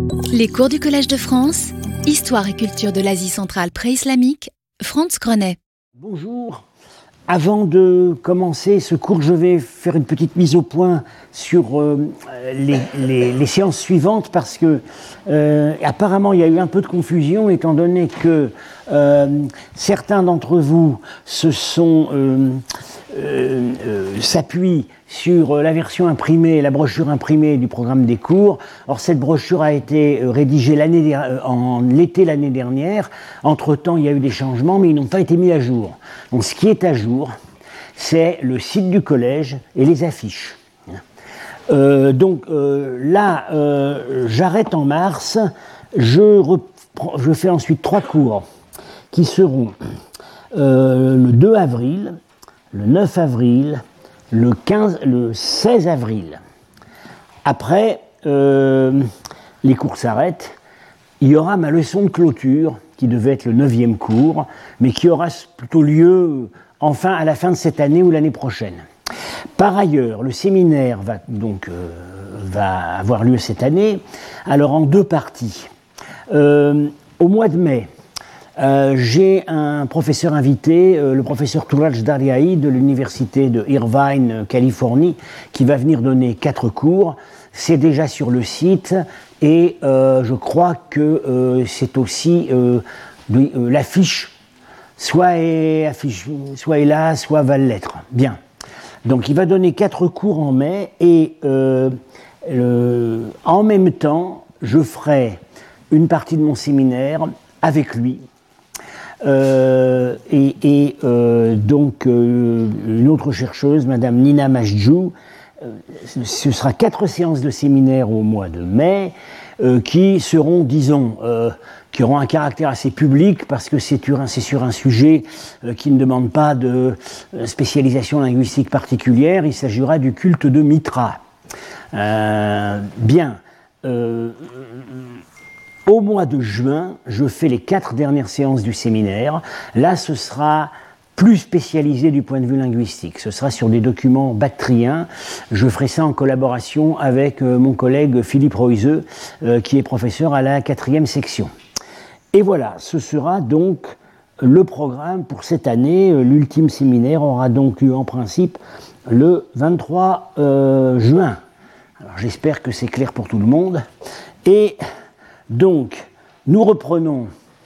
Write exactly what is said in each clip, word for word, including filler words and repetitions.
Les cours du Collège de France, Histoire et culture de l'Asie centrale pré-islamique, Franz Grenet. Bonjour. Avant de commencer ce cours, je vais faire une petite mise au point sur euh, les, les, les séances suivantes parce que euh, apparemment il y a eu un peu de confusion étant donné que euh, certains d'entre vous se sont euh, euh, euh, s'appuient sur la version imprimée, la brochure imprimée du programme des cours. Or, cette brochure a été rédigée l'année, en l'été l'année dernière. Entre-temps, il y a eu des changements, mais ils n'ont pas été mis à jour. Donc, ce qui est à jour, c'est le site du collège et les affiches. Euh, donc, euh, là, euh, j'arrête en mars. Je, reprends, je fais ensuite trois cours qui seront euh, le deux avril, le neuf avril, Le, quinze, le seize avril. Après, euh, les cours s'arrêtent. Il y aura ma leçon de clôture, qui devait être le neuvième cours, mais qui aura plutôt lieu enfin à la fin de cette année ou l'année prochaine. Par ailleurs, le séminaire va donc euh, va avoir lieu cette année, alors en deux parties. Euh, au mois de mai, Euh, j'ai un professeur invité, euh, le professeur Touraj Dariai de l'université de Irvine, Californie, qui va venir donner quatre cours. C'est déjà sur le site et euh, je crois que euh, c'est aussi euh, de, euh, l'affiche, soit est, affiche, soit est là, soit va l'être. Bien. Donc il va donner quatre cours en mai et euh, euh, en même temps, je ferai une partie de mon séminaire avec lui. Euh, et, et euh, donc euh, une autre chercheuse, Madame Nina Masjou, euh, ce sera quatre séances de séminaire au mois de mai euh, qui seront, disons, euh, qui auront un caractère assez public parce que c'est sur un, c'est sur un sujet euh, qui ne demande pas de spécialisation linguistique particulière. Il s'agira du culte de Mitra. Euh, bien. Euh, Au mois de juin, je fais les quatre dernières séances du séminaire. Là, ce sera plus spécialisé du point de vue linguistique. Ce sera sur des documents bactriens. Je ferai ça en collaboration avec euh, mon collègue Philippe Reuseux, euh, qui est professeur à la quatrième section. Et voilà, ce sera donc le programme pour cette année. L'ultime séminaire aura donc lieu en principe le vingt-trois euh, juin. Alors j'espère que c'est clair pour tout le monde. Et donc, nous reprenons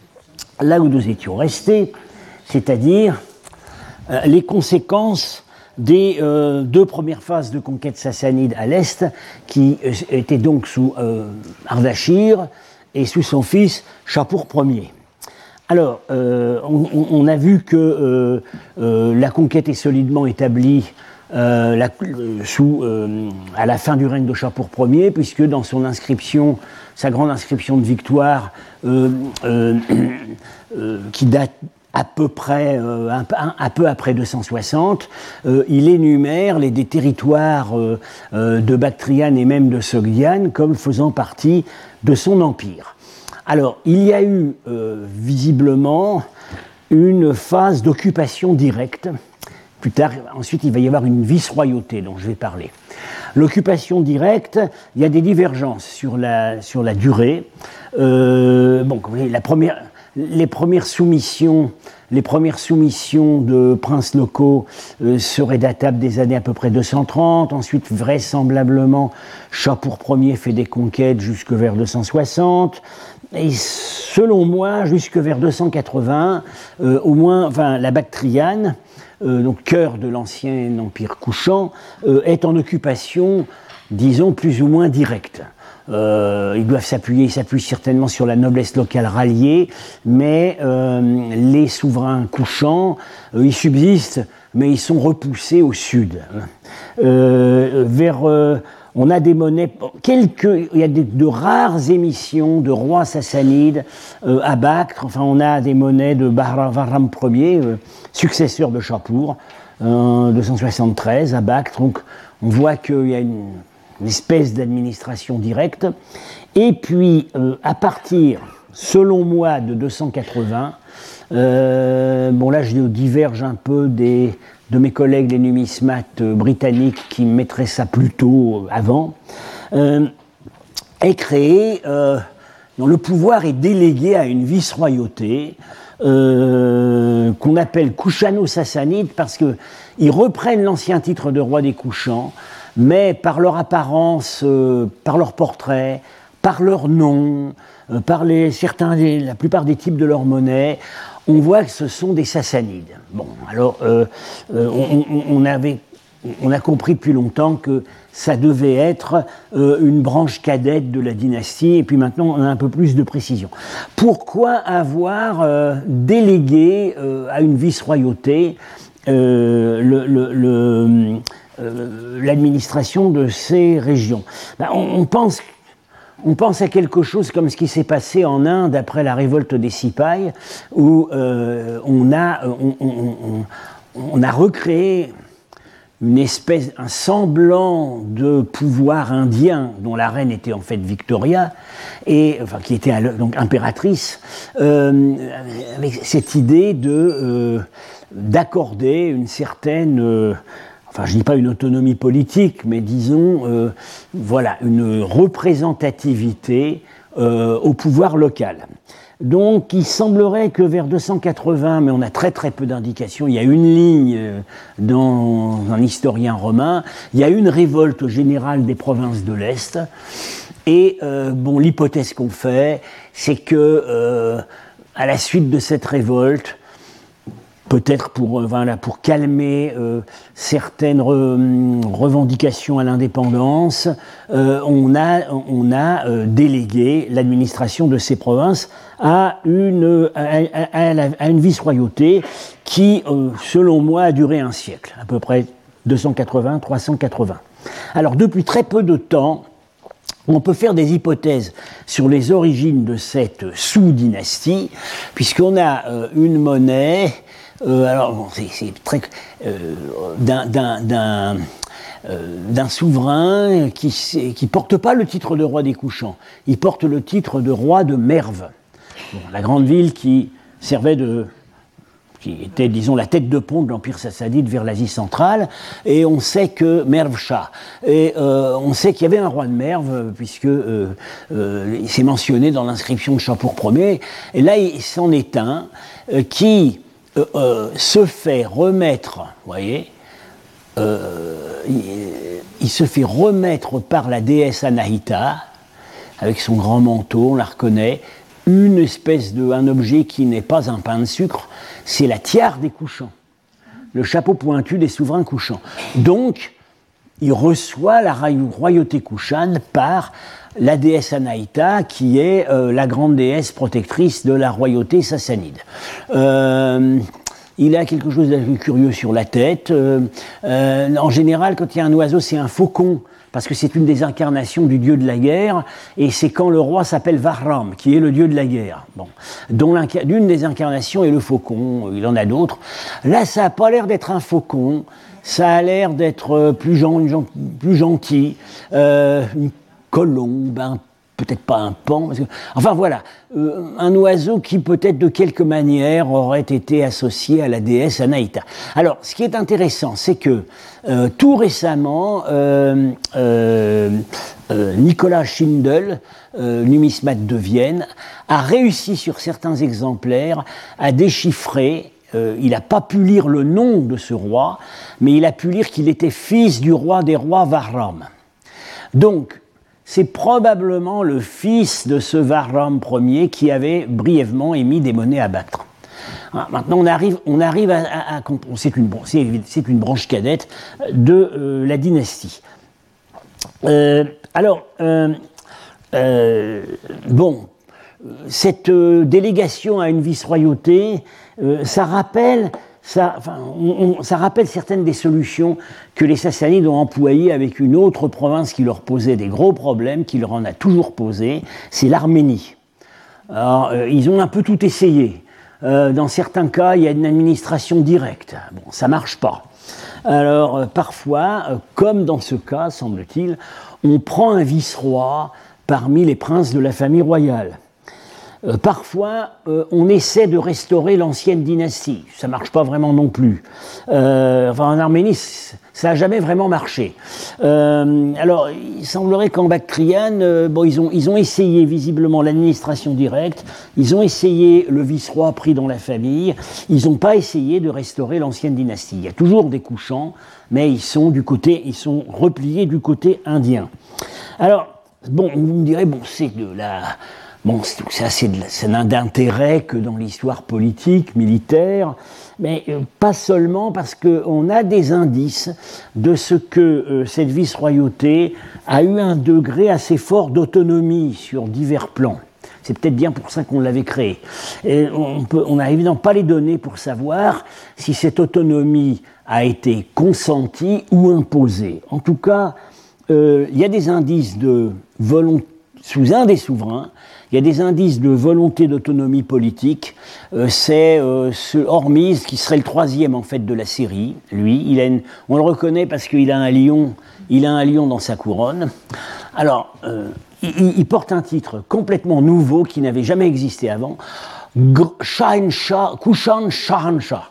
là où nous étions restés, c'est-à-dire euh, les conséquences des euh, deux premières phases de conquête sassanide à l'Est, qui euh, étaient donc sous euh, Ardachir et sous son fils Shapur Ier. Alors, euh, on, on a vu que euh, euh, la conquête est solidement établie Euh, la, euh, sous, euh, à la fin du règne de Shapur Ier, puisque dans son inscription, sa grande inscription de victoire, euh, euh, euh, qui date à peu près, euh, un, un, un peu après deux cent soixante, euh, il énumère les, des territoires euh, euh, de Bactriane et même de Sogdiane comme faisant partie de son empire. Alors, il y a eu euh, visiblement une phase d'occupation directe. Plus tard, ensuite, il va y avoir une vice-royauté dont je vais parler. L'occupation directe, il y a des divergences sur la, sur la durée. Euh, bon, vous voyez, la première, les premières soumissions, les premières soumissions de princes locaux euh, seraient datables des années à peu près deux cent trente. Ensuite, vraisemblablement, Shapur Ier fait des conquêtes jusque vers deux cent soixante. Et selon moi, jusque vers deux cent quatre-vingts, euh, au moins, enfin, la Bactriane, Euh, donc cœur de l'ancien empire couchant, euh, est en occupation, disons, plus ou moins directe. Euh, ils doivent s'appuyer, ils s'appuient certainement sur la noblesse locale ralliée, mais euh, les souverains couchants, euh, ils subsistent, mais ils sont repoussés au sud. Euh, vers... Euh, On a des monnaies, quelques, il y a de, de rares émissions de rois sassanides euh, à Bactre. Enfin, on a des monnaies de Bahram Ier, euh, successeur de Shapur, en euh, deux cent soixante-treize à Bactre. Donc, on voit qu'il y a une, une espèce d'administration directe. Et puis, euh, à partir, selon moi, de deux cent quatre-vingts, euh, bon là, je diverge un peu des de mes collègues les numismates britanniques qui mettraient ça plutôt avant, euh, est créée euh, Non, le pouvoir est délégué à une vice-royauté euh, qu'on appelle Kushano-Sassanide parce qu'ils reprennent l'ancien titre de roi des Kushans, mais par leur apparence, euh, par leur portrait, par leur nom, euh, par les, certains, les, la plupart des types de leur monnaie, on voit que ce sont des Sassanides. Bon, alors, euh, euh, on, on, on avait... On a compris depuis longtemps que ça devait être euh, une branche cadette de la dynastie, et puis maintenant on a un peu plus de précision. Pourquoi avoir euh, délégué euh, à une vice-royauté euh, le, le, le, euh, l'administration de ces régions? Ben, on, on pense On pense à quelque chose comme ce qui s'est passé en Inde après la révolte des Sipais, où euh, on, a, on, on, on, on a recréé une espèce, un semblant de pouvoir indien dont la reine était en fait Victoria, et, enfin, qui était donc impératrice, euh, avec cette idée de, euh, d'accorder une certaine, euh, enfin je ne dis pas une autonomie politique, mais disons, euh, voilà, une représentativité euh, au pouvoir local. Donc, il semblerait que vers deux cent quatre-vingts, mais on a très très peu d'indications, il y a une ligne dans un historien romain, il y a une révolte générale des provinces de l'Est, et euh, bon, l'hypothèse qu'on fait, c'est que euh, à la suite de cette révolte, peut-être pour, euh, voilà, pour calmer euh, certaines re, revendications à l'indépendance, euh, on a, on a euh, délégué l'administration de ces provinces à une, à, à, à, à une vice-royauté qui, euh, selon moi, a duré un siècle, à peu près deux cent quatre-vingts à trois cent quatre-vingts. Alors, depuis très peu de temps, on peut faire des hypothèses sur les origines de cette sous-dynastie, puisqu'on a euh, une monnaie. Euh, alors, bon, c'est, c'est très. Euh, d'un, d'un, d'un, euh, d'un souverain qui ne porte pas le titre de roi des Kushans, il porte le titre de roi de Merv, bon, la grande ville qui servait de. Qui était, disons, la tête de pont de l'Empire sassanide vers l'Asie centrale, et on sait que Merv Shah, et euh, on sait qu'il y avait un roi de Merv, puisque euh, euh, c'est mentionné dans l'inscription de Shapur Ier, et là il s'en est un euh, qui euh, euh, se fait remettre, vous voyez, euh, il, il se fait remettre par la déesse Anahita, avec son grand manteau, on la reconnaît, une espèce de, un objet qui n'est pas un pain de sucre, c'est la tiare des Kushans, le chapeau pointu des souverains Kushans. Donc, il reçoit la royauté Kushane par la déesse Anahita, qui est euh, la grande déesse protectrice de la royauté sassanide. Euh, il a quelque chose d'assez curieux sur la tête. Euh, euh, en général, quand il y a un oiseau, c'est un faucon, parce que c'est une des incarnations du dieu de la guerre, et c'est quand le roi s'appelle Vahram, qui est le dieu de la guerre, bon, dont l'une des incarnations est le faucon, il en a d'autres. Là, ça n'a pas l'air d'être un faucon, ça a l'air d'être plus, gen- plus gentil, euh, une colombe, un peut-être pas un paon, parce que, enfin voilà, euh, un oiseau qui peut-être de quelque manière aurait été associé à la déesse Anahita. Alors, ce qui est intéressant, c'est que euh, tout récemment, euh, euh, euh, Nicolas Schindel, euh, numismate de Vienne, a réussi sur certains exemplaires à déchiffrer. Euh, il n'a pas pu lire le nom de ce roi, mais il a pu lire qu'il était fils du roi des rois Vahram. Donc, c'est probablement le fils de ce Vahram Ier qui avait brièvement émis des monnaies à battre. Alors, maintenant, on arrive, on arrive à, à, à c'est, une, c'est, c'est une branche cadette de euh, la dynastie. Euh, alors, euh, euh, bon, cette euh, délégation à une vice-royauté, euh, ça rappelle... Ça, enfin, on, on, ça rappelle certaines des solutions que les Sassanides ont employées avec une autre province qui leur posait des gros problèmes, qui leur en a toujours posé, c'est l'Arménie. Alors, euh, ils ont un peu tout essayé. Euh, dans certains cas, il y a une administration directe. Bon, ça ne marche pas. Alors, euh, parfois, euh, comme dans ce cas, semble-t-il, on prend un vice-roi parmi les princes de la famille royale. Euh, parfois, euh, on essaie de restaurer l'ancienne dynastie. Ça ne marche pas vraiment non plus. Euh, enfin, en Arménie, ça n'a jamais vraiment marché. Euh, alors, il semblerait qu'en Bactriane, euh, bon, ils ont, ils ont essayé visiblement l'administration directe, ils ont essayé le vice-roi pris dans la famille, ils n'ont pas essayé de restaurer l'ancienne dynastie. Il y a toujours des Kushans, mais ils sont, du côté, ils sont repliés du côté indien. Alors, bon, vous me direz, bon, c'est de la... Bon, ça, c'est n'a d'intérêt que dans l'histoire politique, militaire, mais euh, pas seulement parce qu'on a des indices de ce que euh, cette vice-royauté a eu un degré assez fort d'autonomie sur divers plans. C'est peut-être bien pour ça qu'on l'avait créée. Et on n'a évidemment pas les données pour savoir si cette autonomie a été consentie ou imposée. En tout cas, euh, il y a des indices de volonté, sous un des souverains, il y a des indices de volonté d'autonomie politique. Euh, c'est euh, ce Hormizd qui serait le troisième en fait de la série. Lui, il a une, on le reconnaît parce qu'il a un lion, il a un lion dans sa couronne. Alors, euh, il, il porte un titre complètement nouveau qui n'avait jamais existé avant. Shahanshah, Kushan Shahanshah.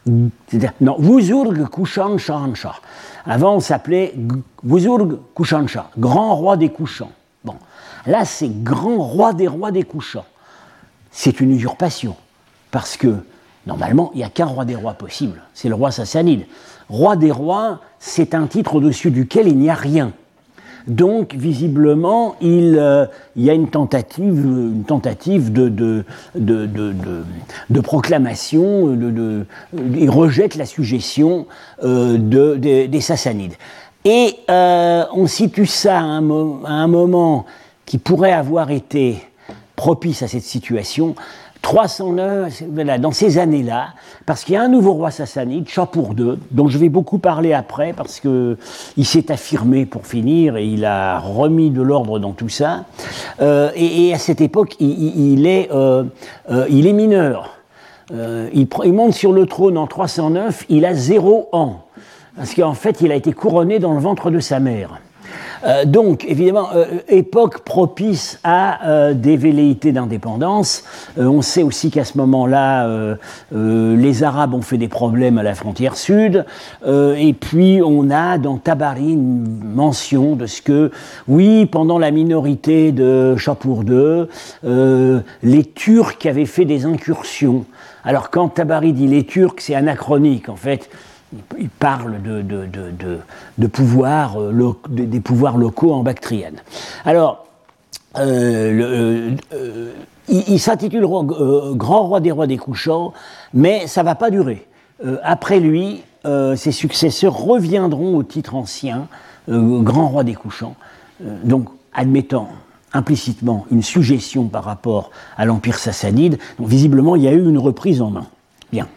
Non, Wuzurg Kushan Shahanshah. Avant, on s'appelait Wuzurg Kushanshah, grand roi des Kushans. Bon. Là, c'est grand roi des rois des Kushans. C'est une usurpation, parce que, normalement, il n'y a qu'un roi des rois possible, c'est le roi sassanide. Roi des rois, c'est un titre au-dessus duquel il n'y a rien. Donc, visiblement, il, euh, il y a une tentative, une tentative de, de, de, de, de, de proclamation, de, de, il rejette la suggestion euh, de, de, des Sassanides. Et euh, on situe ça à un, mo- à un moment qui pourrait avoir été propice à cette situation, trois cent neuf, voilà, dans ces années-là, parce qu'il y a un nouveau roi sassanide, Shapur deux, dont je vais beaucoup parler après, parce qu'il s'est affirmé pour finir, et il a remis de l'ordre dans tout ça. Euh, et, et à cette époque, il, il, il, est, euh, euh, il est mineur. Euh, il, il monte sur le trône en trois cent neuf, il a zéro an, parce qu'en fait, il a été couronné dans le ventre de sa mère. Euh, donc, évidemment, euh, époque propice à euh, des velléités d'indépendance. Euh, on sait aussi qu'à ce moment-là, euh, euh, les Arabes ont fait des problèmes à la frontière sud. Euh, et puis, on a dans Tabari une mention de ce que, oui, pendant la minorité de Shapur deux, euh, les Turcs avaient fait des incursions. Alors, quand Tabari dit les Turcs, c'est anachronique, en fait. Il parle de, de, de, de, de pouvoirs, lo, de, des pouvoirs locaux en Bactriane. Alors, euh, le, euh, il, il s'intitule euh, Grand roi des rois des Kushans, mais ça ne va pas durer. Euh, après lui, euh, ses successeurs reviendront au titre ancien, euh, Grand roi des Kushans, euh, donc admettant implicitement une suggestion par rapport à l'Empire sassanide. Donc, visiblement, il y a eu une reprise en main. Bien.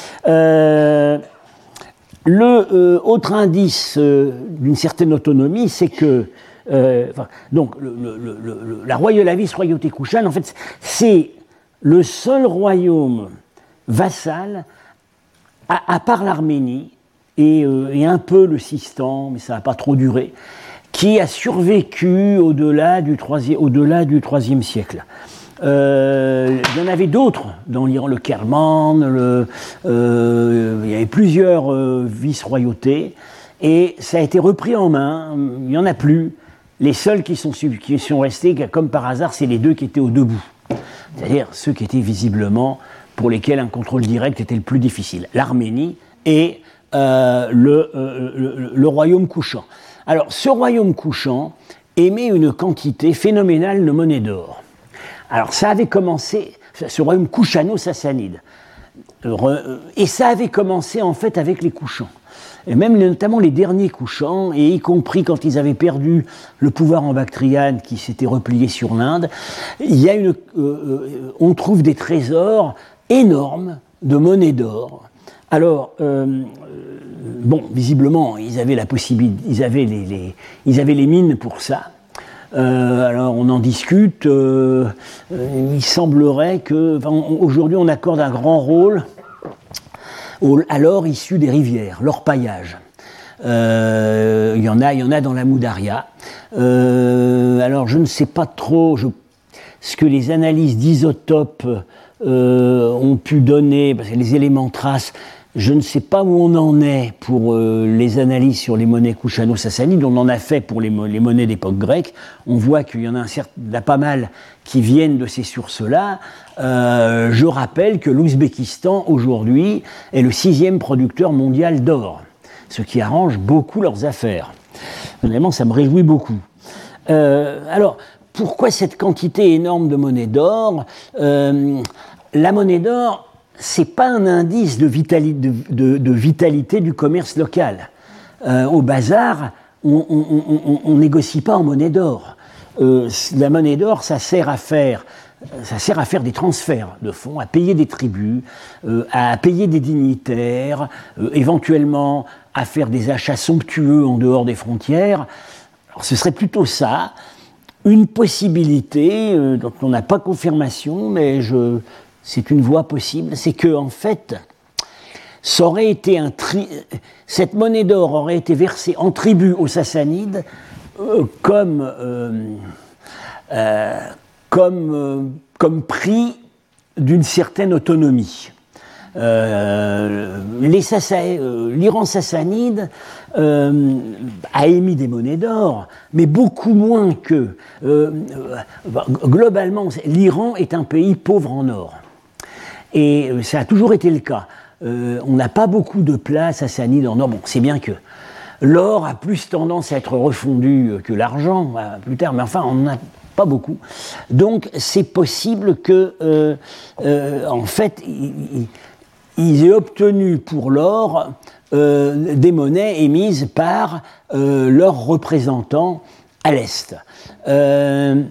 Euh, Le euh, autre indice euh, d'une certaine autonomie, c'est que euh, enfin, donc le, le, le, le, la, royauté, la vice-royauté Kushan, en fait, c'est le seul royaume vassal, à, à part l'Arménie et, euh, et un peu le Sistan, mais ça n'a pas trop duré, qui a survécu au-delà du troisième, au-delà du troisième siècle. Euh, il y en avait d'autres dans l'Iran, le Kerman, le, euh, il y avait plusieurs euh, vice-royautés, et ça a été repris en main, il n'y en a plus. Les seuls qui sont, qui sont restés, comme par hasard, c'est les deux qui étaient au debout. C'est-à-dire ceux qui étaient visiblement, pour lesquels un contrôle direct était le plus difficile. L'Arménie et euh, le, euh, le, le royaume Kushan. Alors, ce royaume Kushan émet une quantité phénoménale de monnaie d'or. Alors, ça avait commencé, ce royaume kushano-sassanide, et ça avait commencé en fait avec les Kushans. Et même notamment les derniers Kushans, et y compris quand ils avaient perdu le pouvoir en Bactriane, qui s'était replié sur l'Inde, il y a une, euh, on trouve des trésors énormes de monnaie d'or. Alors, euh, bon, visiblement, ils avaient la possibilité, ils avaient les, les, ils avaient les mines pour ça. Euh, alors on en discute, euh, euh, il semblerait que, enfin, on, aujourd'hui on accorde un grand rôle au, à l'or issu des rivières, l'orpaillage. Euh, il y en a, il y en a dans la Moudaria. Euh, alors je ne sais pas trop, je, ce que les analyses d'isotopes euh, ont pu donner, parce que les éléments traces, je ne sais pas où on en est pour euh, les analyses sur les monnaies kushano-sassanides. On en a fait pour les, mo- les monnaies d'époque grecque. On voit qu'il y en a, un certain, il y en a pas mal qui viennent de ces sources-là. Euh, je rappelle que l'Ouzbékistan, aujourd'hui, est le sixième producteur mondial d'or, ce qui arrange beaucoup leurs affaires. Honnêtement, ça me réjouit beaucoup. Euh, alors, pourquoi cette quantité énorme de monnaie d'or ? euh, La monnaie d'or, c'est pas un indice de, vitali- de, de, de vitalité du commerce local. Euh, au bazar, on ne négocie pas en monnaie d'or. Euh, la monnaie d'or, ça sert à faire, ça sert à faire des transferts de fonds, à payer des tributs, euh, à payer des dignitaires, euh, éventuellement à faire des achats somptueux en dehors des frontières. Alors, ce serait plutôt ça, une possibilité euh, dont on n'a pas confirmation, mais je c'est une voie possible, c'est que en fait, ça aurait été un tri... cette monnaie d'or aurait été versée en tribut aux Sassanides euh, comme, euh, euh, comme, euh, comme prix d'une certaine autonomie. Euh, les Sassa... euh, L'Iran sassanide euh, a émis des monnaies d'or, mais beaucoup moins que... Euh, euh, globalement, l'Iran est un pays pauvre en or. Et ça a toujours été le cas. Euh, on n'a pas beaucoup de plats sassanides en or. Bon, c'est bien que l'or a plus tendance à être refondu que l'argent, plus tard, mais enfin, on n'en a pas beaucoup. Donc, c'est possible que, euh, euh, en fait, ils, ils aient obtenu pour l'or euh, des monnaies émises par euh, leurs représentants à l'Est. Euh,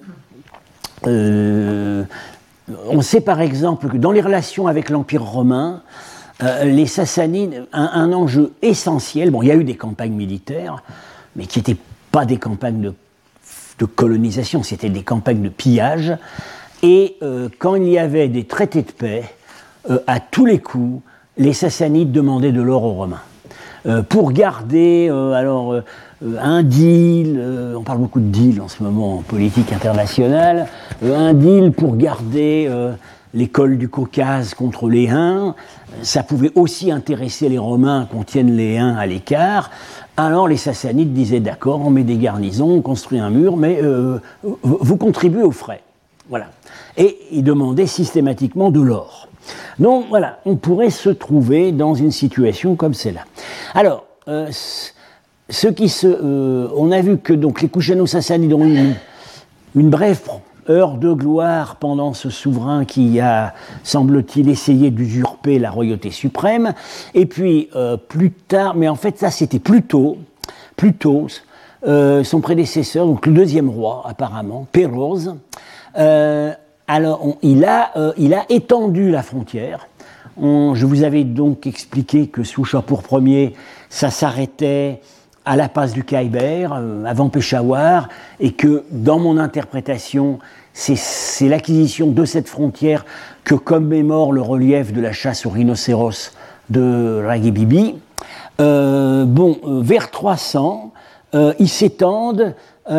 euh, On sait par exemple que dans les relations avec l'Empire romain, euh, les Sassanides, un, un enjeu essentiel, bon, il y a eu des campagnes militaires, mais qui n'étaient pas des campagnes de, de colonisation, c'était des campagnes de pillage, et euh, quand il y avait des traités de paix, euh, à tous les coups, les Sassanides demandaient de l'or aux Romains. Euh, pour garder, euh, alors... Euh, Euh, un deal, euh, on parle beaucoup de deal en ce moment en politique internationale, euh, un deal pour garder euh, les cols du Caucase contre les Huns, ça pouvait aussi intéresser les Romains qu'on tienne les Huns à l'écart. Alors les Sassanides disaient d'accord, on met des garnisons, on construit un mur, mais euh, vous contribuez aux frais. Voilà. Et ils demandaient systématiquement de l'or. Donc voilà, on pourrait se trouver dans une situation comme celle-là. Alors, euh, Ce qui se, euh, on a vu que donc, les Kushano-Sassanides ont eu une, une brève heure de gloire pendant ce souverain qui a, semble-t-il, essayé d'usurper la royauté suprême. Et puis, euh, plus tard, mais en fait, ça c'était plus tôt, plus tôt, euh, son prédécesseur, donc le deuxième roi, apparemment, Péroz, euh, alors on, il, a, euh, il a étendu la frontière. On, je vous avais donc expliqué que sous Shapur Ier, ça s'arrêtait à la passe du Khyber, euh, avant Peshawar, et que dans mon interprétation, c'est, c'est l'acquisition de cette frontière que commémore le relief de la chasse aux rhinocéros de Ragi Bibi. Euh, bon, euh, vers trois cents, euh, ils s'étendent,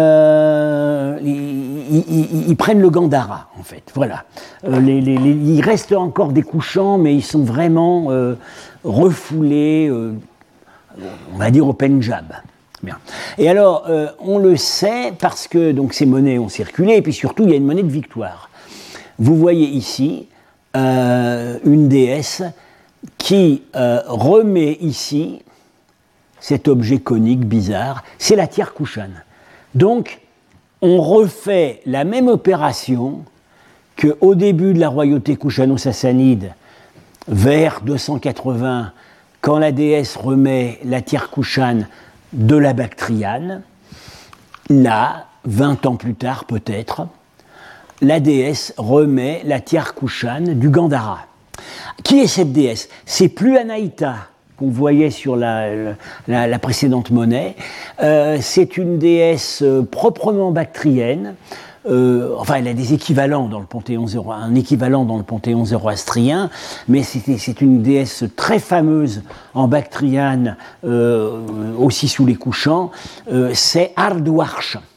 euh, ils, ils, ils, ils prennent le Gandhara, en fait, voilà. Euh, les, les, les, il reste encore des couchants, mais ils sont vraiment euh, refoulés, euh, on va dire au Pendjab. Bien. Et alors, euh, on le sait parce que donc, ces monnaies ont circulé, et puis surtout, il y a une monnaie de victoire. Vous voyez ici euh, une déesse qui euh, remet ici cet objet conique bizarre, c'est la Tiare Kushan. Donc, on refait la même opération qu'au début de la royauté kushano-sassanide, vers deux cent quatre-vingts, quand la déesse remet la Tiare Kushan de la Bactriane. Là, vingt ans plus tard peut-être, la déesse remet la Tiare Kushan du Gandhara. Qui est cette déesse ? C'est plus Anaïta qu'on voyait sur la, la, la précédente monnaie. Euh, c'est une déesse euh, proprement bactrienne. Euh, enfin, elle a des équivalents dans le panthéon zéro, un équivalent dans le panthéon zoroastrien, mais c'est, c'est une déesse très fameuse en Bactriane, euh, aussi sous les couchants. Euh, c'est Ardouarch.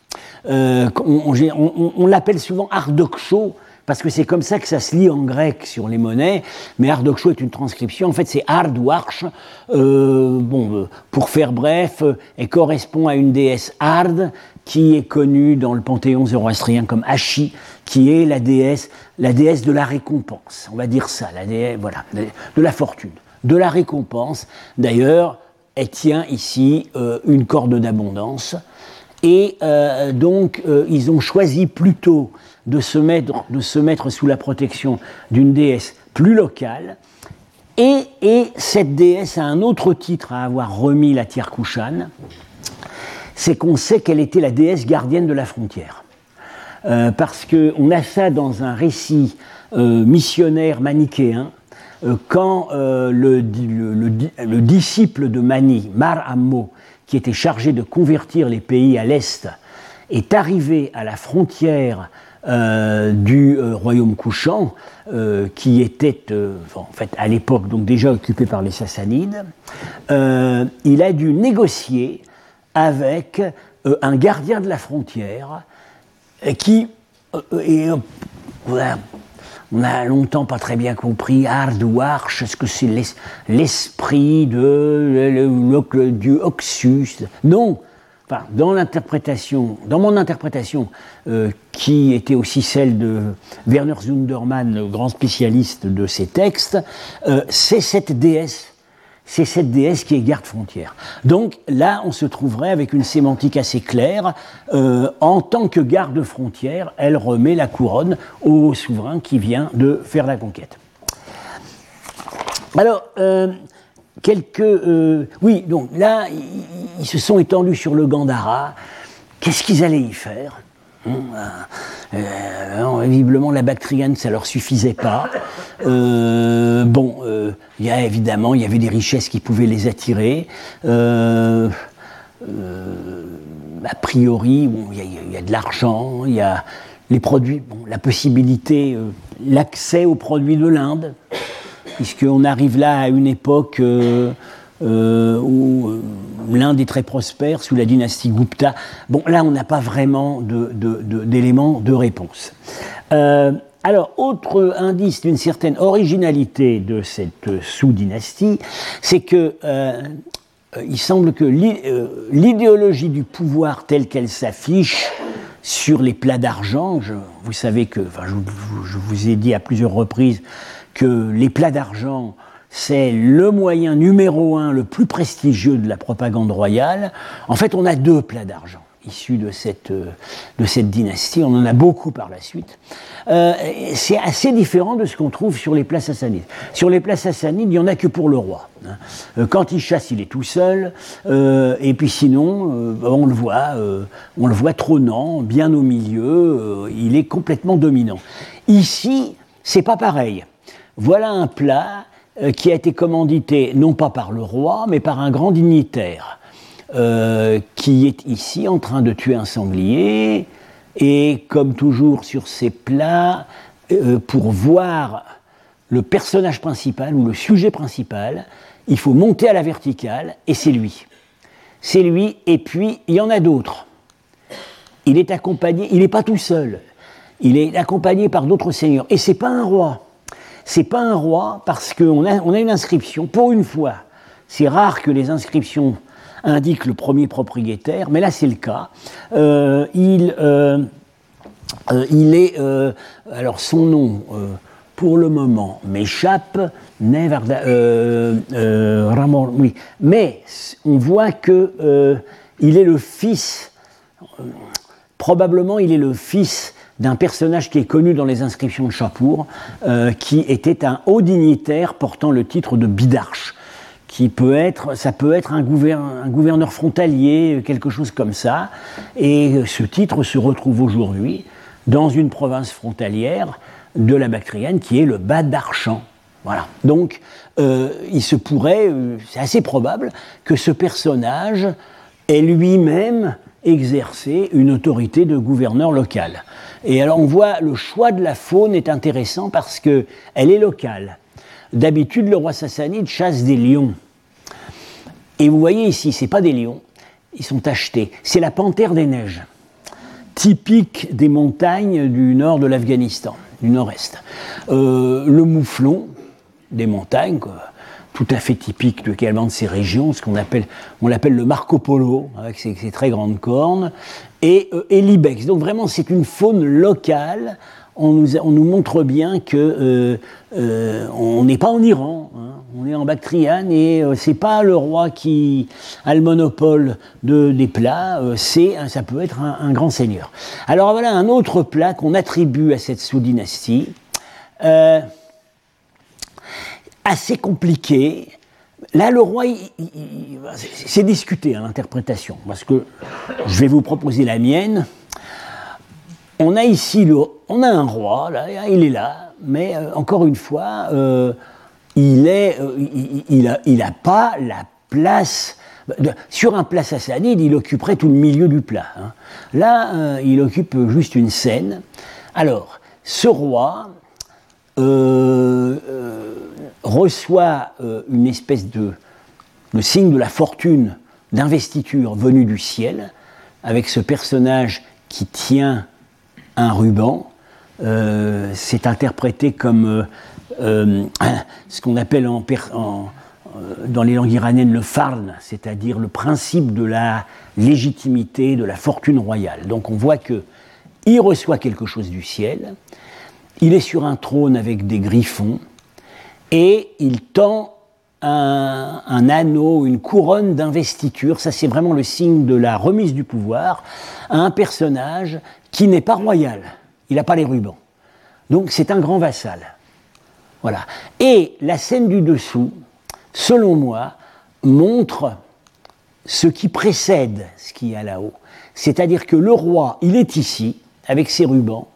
Euh, on on, on, on l'appelle souvent Ardoxo, parce que c'est comme ça que ça se lit en grec sur les monnaies, mais Ardoxo est une transcription, en fait c'est Ard ou Arch, euh, bon, pour faire bref, elle correspond à une déesse Ard, qui est connue dans le panthéon zoroastrien comme Hachi, qui est la déesse, la déesse de la récompense, on va dire ça, la déesse, voilà, de la fortune, de la récompense. D'ailleurs, elle tient ici euh, une corde d'abondance, et euh, donc euh, ils ont choisi plutôt de se mettre, de se mettre sous la protection d'une déesse plus locale, et, et cette déesse a un autre titre à avoir remis la Tirkushan, c'est qu'on sait qu'elle était la déesse gardienne de la frontière. Euh, parce qu'on a ça dans un récit euh, missionnaire manichéen, euh, quand euh, le, le, le, le disciple de Mani, Mar Ammo, qui était chargé de convertir les pays à l'est, est arrivé à la frontière euh, du euh, royaume couchant, euh, qui était euh, en fait à l'époque donc déjà occupé par les Sassanides, euh, il a dû négocier avec euh, un gardien de la frontière euh, qui, euh, et, euh, voilà, on a longtemps pas très bien compris, Ard ou Arch, est-ce que c'est l'es- l'esprit de, le, le, le, du Oxus? Non, enfin, dans l'interprétation, dans mon interprétation, euh, qui était aussi celle de Werner Zundermann, le grand spécialiste de ces textes, euh, c'est cette déesse. C'est cette déesse qui est garde-frontière. Donc là, on se trouverait avec une sémantique assez claire. Euh, en tant que garde-frontière, elle remet la couronne au souverain qui vient de faire la conquête. Alors, euh, quelques... Euh, oui, donc là, ils, ils se sont étendus sur le Gandhara. Qu'est-ce qu'ils allaient y faire ? Euh, visiblement la Bactriane ça leur suffisait pas. Euh, bon, euh, il y a évidemment il y avait des richesses qui pouvaient les attirer. Euh, euh, a priori, bon, il y, il y a de l'argent, il y a les produits, bon, la possibilité, euh, l'accès aux produits de l'Inde, puisqu'on arrive là à une époque. Euh, Euh, où euh, l'Inde est très prospère sous la dynastie Gupta. Bon, là, on n'a pas vraiment de, de, de, d'éléments de réponse. Euh, alors, autre indice d'une certaine originalité de cette sous-dynastie, c'est que euh, il semble que l'idéologie du pouvoir telle qu'elle s'affiche sur les plats d'argent, je, vous savez que, enfin, je, je vous ai dit à plusieurs reprises que les plats d'argent c'est le moyen numéro un, le plus prestigieux de la propagande royale. En fait, on a deux plats d'argent issus de cette, de cette dynastie. On en a beaucoup par la suite. Euh, c'est assez différent de ce qu'on trouve sur les plats sassanides. Sur les plats sassanides, il n'y en a que pour le roi. Quand il chasse, il est tout seul. Euh, et puis sinon, euh, on le voit, euh, on le voit trônant, bien au milieu. Euh, il est complètement dominant. Ici, c'est pas pareil. Voilà un plat qui a été commandité non pas par le roi, mais par un grand dignitaire, euh, qui est ici en train de tuer un sanglier, et comme toujours sur ces plats, euh, pour voir le personnage principal ou le sujet principal, il faut monter à la verticale, et c'est lui. C'est lui, et puis il y en a d'autres. Il est accompagné, il n'est pas tout seul, il est accompagné par d'autres seigneurs, et c'est pas un roi. C'est pas un roi parce qu'on a, on a une inscription, pour une fois. C'est rare que les inscriptions indiquent le premier propriétaire, mais là c'est le cas. Euh, il, euh, euh, il est, euh, alors son nom, euh, pour le moment, m'échappe, Nevarda, euh, euh, Ramon, oui, mais on voit que euh, il est le fils, euh, probablement il est le fils d'un personnage qui est connu dans les inscriptions de Shapur, euh, qui était un haut dignitaire portant le titre de Bidarche, qui peut être, ça peut être un gouverneur, un gouverneur frontalier, quelque chose comme ça, et ce titre se retrouve aujourd'hui dans une province frontalière de la Bactriane qui est le Badarchan. Voilà. Donc, euh, il se pourrait, euh, c'est assez probable, que ce personnage ait lui-même exercé une autorité de gouverneur local. Et alors on voit, le choix de la faune est intéressant parce qu'elle est locale. D'habitude, le roi sassanide chasse des lions. Et vous voyez ici, ce n'est pas des lions, ils sont achetés. C'est la panthère des neiges typique des montagnes du nord de l'Afghanistan, du nord-est. Euh, le mouflon des montagnes, quoi, tout à fait typique également de ces régions, ce qu'on appelle, on l'appelle le Marco Polo, avec ses, ses très grandes cornes, et, euh, et l'ibex. Donc vraiment, c'est une faune locale. On nous, on nous montre bien que euh, euh, on n'est pas en Iran, hein, on est en Bactriane, et euh, c'est pas le roi qui a le monopole de, des plats, euh, c'est, ça peut être un, un grand seigneur. Alors voilà un autre plat qu'on attribue à cette sous-dynastie, euh, assez compliqué. Là, le roi, il, il, il, c'est discuté à l'interprétation, parce que je vais vous proposer la mienne. On a ici, le, on a un roi, là, il est là, mais euh, encore une fois, euh, il est, euh, il, il, a, il a pas la place. De, sur un plat sassanide, il occuperait tout le milieu du plat. Hein. Là, euh, il occupe juste une scène. Alors, ce roi euh, euh, reçoit euh, une espèce de, le signe de la fortune d'investiture venue du ciel, avec ce personnage qui tient un ruban. Euh, c'est interprété comme euh, euh, ce qu'on appelle en, en, euh, dans les langues iraniennes le farn, c'est-à-dire le principe de la légitimité, de la fortune royale. Donc on voit qu'il reçoit quelque chose du ciel, il est sur un trône avec des griffons, et il tend un, un anneau, une couronne d'investiture, ça c'est vraiment le signe de la remise du pouvoir, à un personnage qui n'est pas royal, il n'a pas les rubans. Donc c'est un grand vassal. Voilà. Et la scène du dessous, selon moi, montre ce qui précède ce qu'il y a là-haut. C'est-à-dire que le roi, il est ici, avec ses rubans,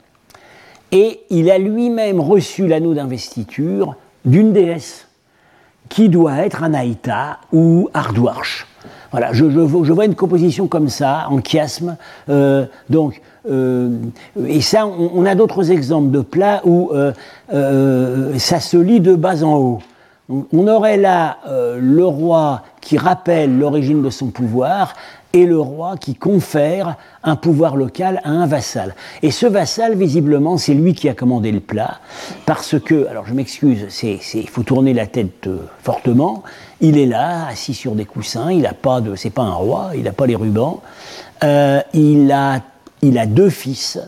et il a lui-même reçu l'anneau d'investiture d'une déesse, qui doit être Anaïta ou Ardouarche. Voilà, je, je, je vois une composition comme ça, en chiasme. Euh, donc, euh, et ça, on, on a d'autres exemples de plats où euh, euh, ça se lit de bas en haut. On, on aurait là euh, le roi qui rappelle l'origine de son pouvoir et le roi qui confère un pouvoir local à un vassal. Et ce vassal, visiblement, c'est lui qui a commandé le plat, parce que, alors je m'excuse, c'est, c'est, il faut tourner la tête euh, fortement, il est là, assis sur des coussins, il a pas de, c'est pas un roi, il n'a pas les rubans, euh, il a, il a deux fils,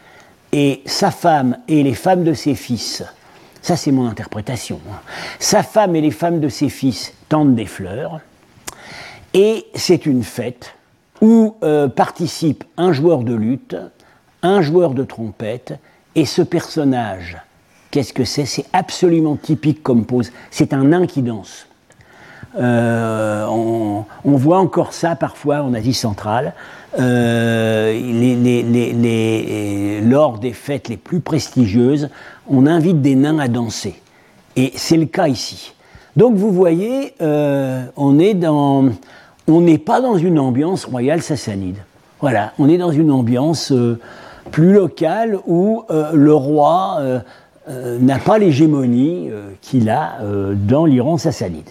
et sa femme et les femmes de ses fils, ça c'est mon interprétation, hein. Sa femme et les femmes de ses fils tendent des fleurs, et c'est une fête où euh, participe un joueur de luth, un joueur de trompette, et ce personnage, qu'est-ce que c'est ? C'est absolument typique comme pose. C'est un nain qui danse. Euh, on, on voit encore ça parfois en Asie centrale. Euh, les, les, les, les, lors des fêtes les plus prestigieuses, on invite des nains à danser. Et c'est le cas ici. Donc vous voyez, euh, on est dans... On n'est pas dans une ambiance royale sassanide. Voilà, on est dans une ambiance euh, plus locale où euh, le roi euh, euh, n'a pas l'hégémonie euh, qu'il a euh, dans l'Iran sassanide.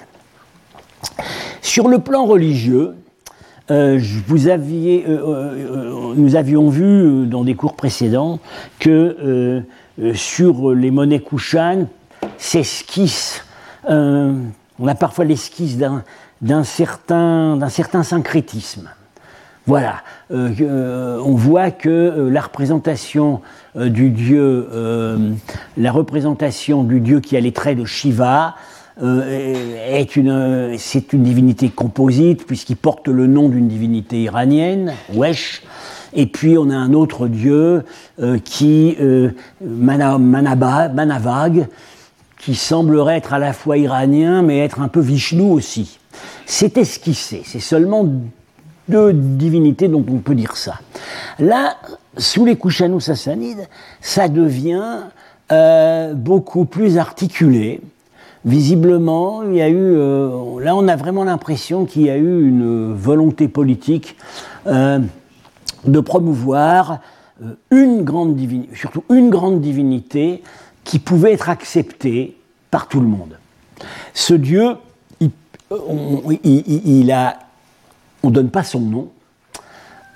Sur le plan religieux, euh, vous aviez, euh, euh, nous avions vu dans des cours précédents que euh, sur les monnaies kushanes s'esquisse, euh, on a parfois l'esquisse d'un d'un certain, d'un certain syncrétisme. Voilà, euh, euh, on voit que euh, la représentation euh, du dieu, euh, la représentation du dieu qui a les traits de Shiva euh, est une, c'est une divinité composite puisqu'il porte le nom d'une divinité iranienne, Wesh. Et puis on a un autre dieu euh, qui, euh, Mana, Manaba, Manavag, qui semblerait être à la fois iranien mais être un peu Vishnu aussi. C'est esquissé, c'est seulement deux divinités dont on peut dire ça. Là, sous les Kushano-Sassanides, ça devient euh, beaucoup plus articulé. Visiblement, il y a eu, euh, là on a vraiment l'impression qu'il y a eu une volonté politique euh, de promouvoir euh, une grande divinité, surtout une grande divinité qui pouvait être acceptée par tout le monde. Ce dieu, On, il, il a, on ne donne pas son nom,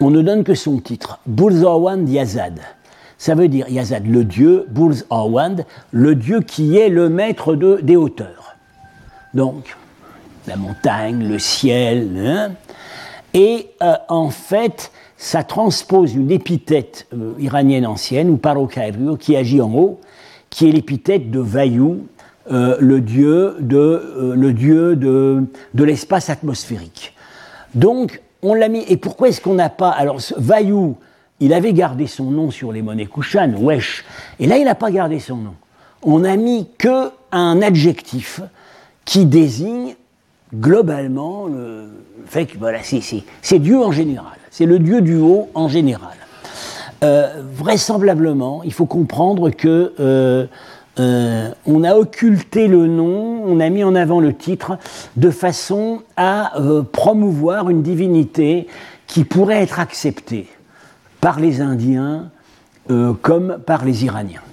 on ne donne que son titre, Burzawand Yazad. Ça veut dire Yazad, le dieu, Burzawand, le dieu qui est le maître de, des hauteurs. Donc, la montagne, le ciel, hein. Et euh, en fait, ça transpose une épithète euh, iranienne ancienne, ou Parokairu, qui agit en haut, qui est l'épithète de Vayu, euh, le dieu de, euh, le dieu de, de l'espace atmosphérique. Donc, on l'a mis. Et pourquoi est-ce qu'on n'a pas. Alors, Vayu, il avait gardé son nom sur les monnaies Kushan, Wesh, et là, il n'a pas gardé son nom. On n'a mis qu'un adjectif qui désigne globalement le fait que voilà, c'est, c'est, c'est Dieu en général, c'est le Dieu du haut en général. Euh, vraisemblablement, il faut comprendre que euh, euh, on a occulté le nom, on a mis en avant le titre de façon à euh, promouvoir une divinité qui pourrait être acceptée par les Indiens euh, comme par les Iraniens.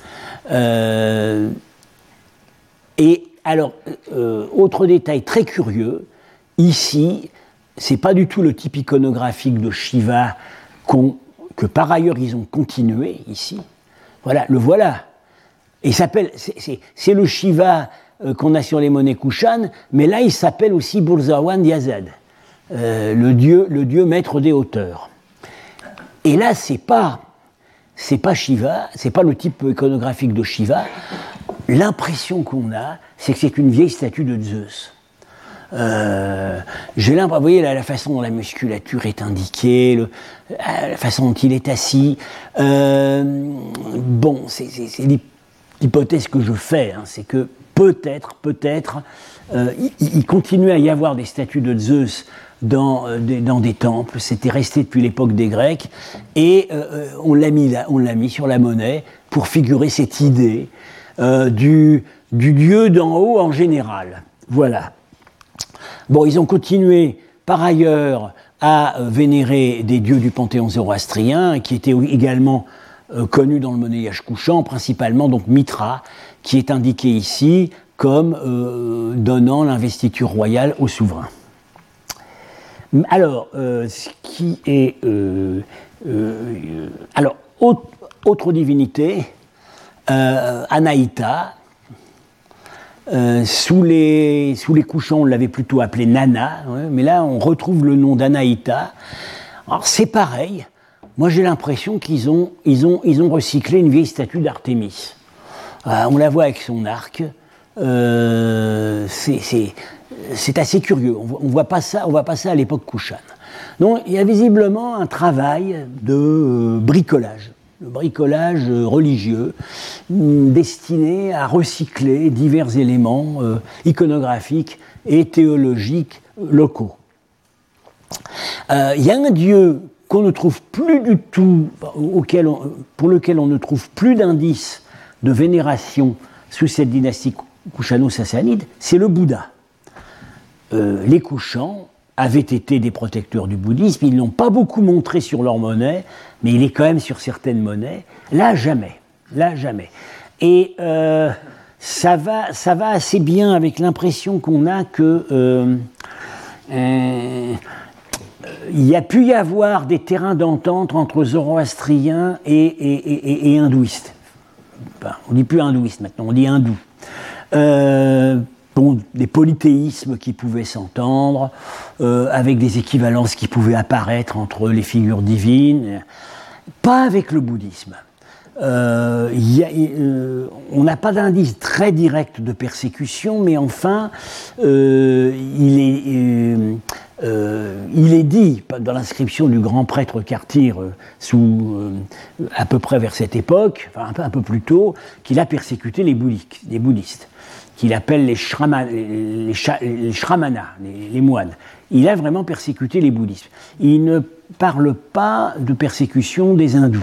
Euh, et alors, euh, autre détail très curieux, ici, c'est pas du tout le type iconographique de Shiva qu'on, que par ailleurs ils ont continué ici. Voilà, le voilà. Et il s'appelle, c'est, c'est, c'est le Shiva euh, qu'on a sur les monnaies Kushan, mais là il s'appelle aussi Burzawand Yazad, euh, le dieu, le dieu maître des hauteurs. Et là, c'est pas, c'est pas Shiva, c'est pas le type iconographique de Shiva. L'impression qu'on a, c'est que c'est une vieille statue de Zeus. Euh, j'ai l'impression, vous voyez la, la façon dont la musculature est indiquée, le, la façon dont il est assis. Euh, bon, c'est, c'est, c'est l'hypothèse que je fais, hein, c'est que peut-être, peut-être, euh, il, il continue à y avoir des statues de Zeus dans, euh, des, dans des temples. C'était resté depuis l'époque des Grecs, et euh, on l'a mis là, on l'a mis sur la monnaie pour figurer cette idée euh, du, du dieu d'en haut en général. Voilà. Bon, ils ont continué par ailleurs à vénérer des dieux du panthéon zoroastrien, qui étaient également euh, connus dans le monnayage couchant, principalement donc Mitra, qui est indiqué ici comme euh, donnant l'investiture royale au souverain. Alors, euh, ce qui est... Euh, euh, alors, autre, autre divinité, euh, Anaïta. Euh, sous, les, sous les couchants, on l'avait plutôt appelé Nana, ouais, mais là, on retrouve le nom d'Anaïta. Alors, c'est pareil. Moi, j'ai l'impression qu'ils ont, ils ont, ils ont recyclé une vieille statue d'Artémis. Euh, on la voit avec son arc. Euh, c'est, c'est, c'est assez curieux. On ne voit pas ça, on voit pas ça à l'époque Kushan. Donc, il y a visiblement un travail de euh, bricolage. Le bricolage religieux destiné à recycler divers éléments euh, iconographiques et théologiques locaux. Il euh, y a un dieu qu'on ne trouve plus du tout, auquel on, pour lequel on ne trouve plus d'indices de vénération sous cette dynastie kushano-sassanide, c'est le Bouddha. Euh, les Kushans avaient été des protecteurs du bouddhisme, ils ne l'ont pas beaucoup montré sur leur monnaie, mais il est quand même sur certaines monnaies. Là, jamais. Là, jamais. Et euh, ça va, ça va assez bien avec l'impression qu'on a que euh, euh, il y a pu y avoir des terrains d'entente entre zoroastriens et, et, et, et hindouistes. Enfin, on ne dit plus hindouiste maintenant, on dit hindou. Euh, Bon, des polythéismes qui pouvaient s'entendre, euh, avec des équivalences qui pouvaient apparaître entre les figures divines, pas avec le bouddhisme. Euh, y a, euh, on n'a pas d'indice très direct de persécution, mais enfin, euh, il, est, euh, euh, il est dit dans l'inscription du grand prêtre Kartir, euh, sous, euh, à peu près vers cette époque, enfin un peu, un peu plus tôt, qu'il a persécuté les bouddhistes. Les bouddhistes qu'il appelle les, shrama, les, les, les shramanas, les, les moines. Il a vraiment persécuté les bouddhistes. Il ne parle pas de persécution des hindous.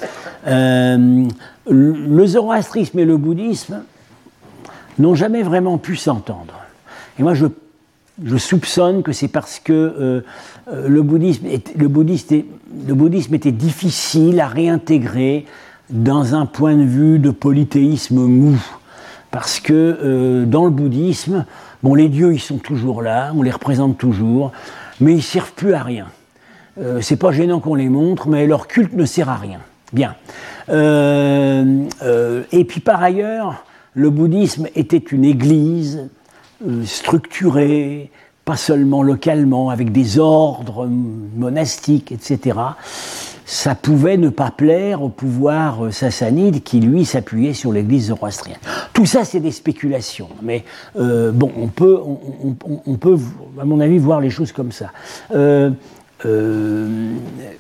Euh, le zoroastrisme et le bouddhisme n'ont jamais vraiment pu s'entendre. Et moi, je, je soupçonne que c'est parce que euh, le, bouddhisme est, le, bouddhiste est, le bouddhisme était difficile à réintégrer dans un point de vue de polythéisme mou. Parce que euh, dans le bouddhisme, bon, les dieux, ils sont toujours là, on les représente toujours, mais ils ne servent plus à rien. euh, c'est pas gênant qu'on les montre, mais leur culte ne sert à rien. Bien. Euh, euh, et puis par ailleurs, le bouddhisme était une église euh, structurée, pas seulement localement, avec des ordres monastiques, et cetera. Ça pouvait ne pas plaire au pouvoir sassanide qui, lui, s'appuyait sur l'église zoroastrienne. Tout ça, c'est des spéculations. Mais euh, bon, on peut, on, on, on peut, à mon avis, voir les choses comme ça. Euh, euh,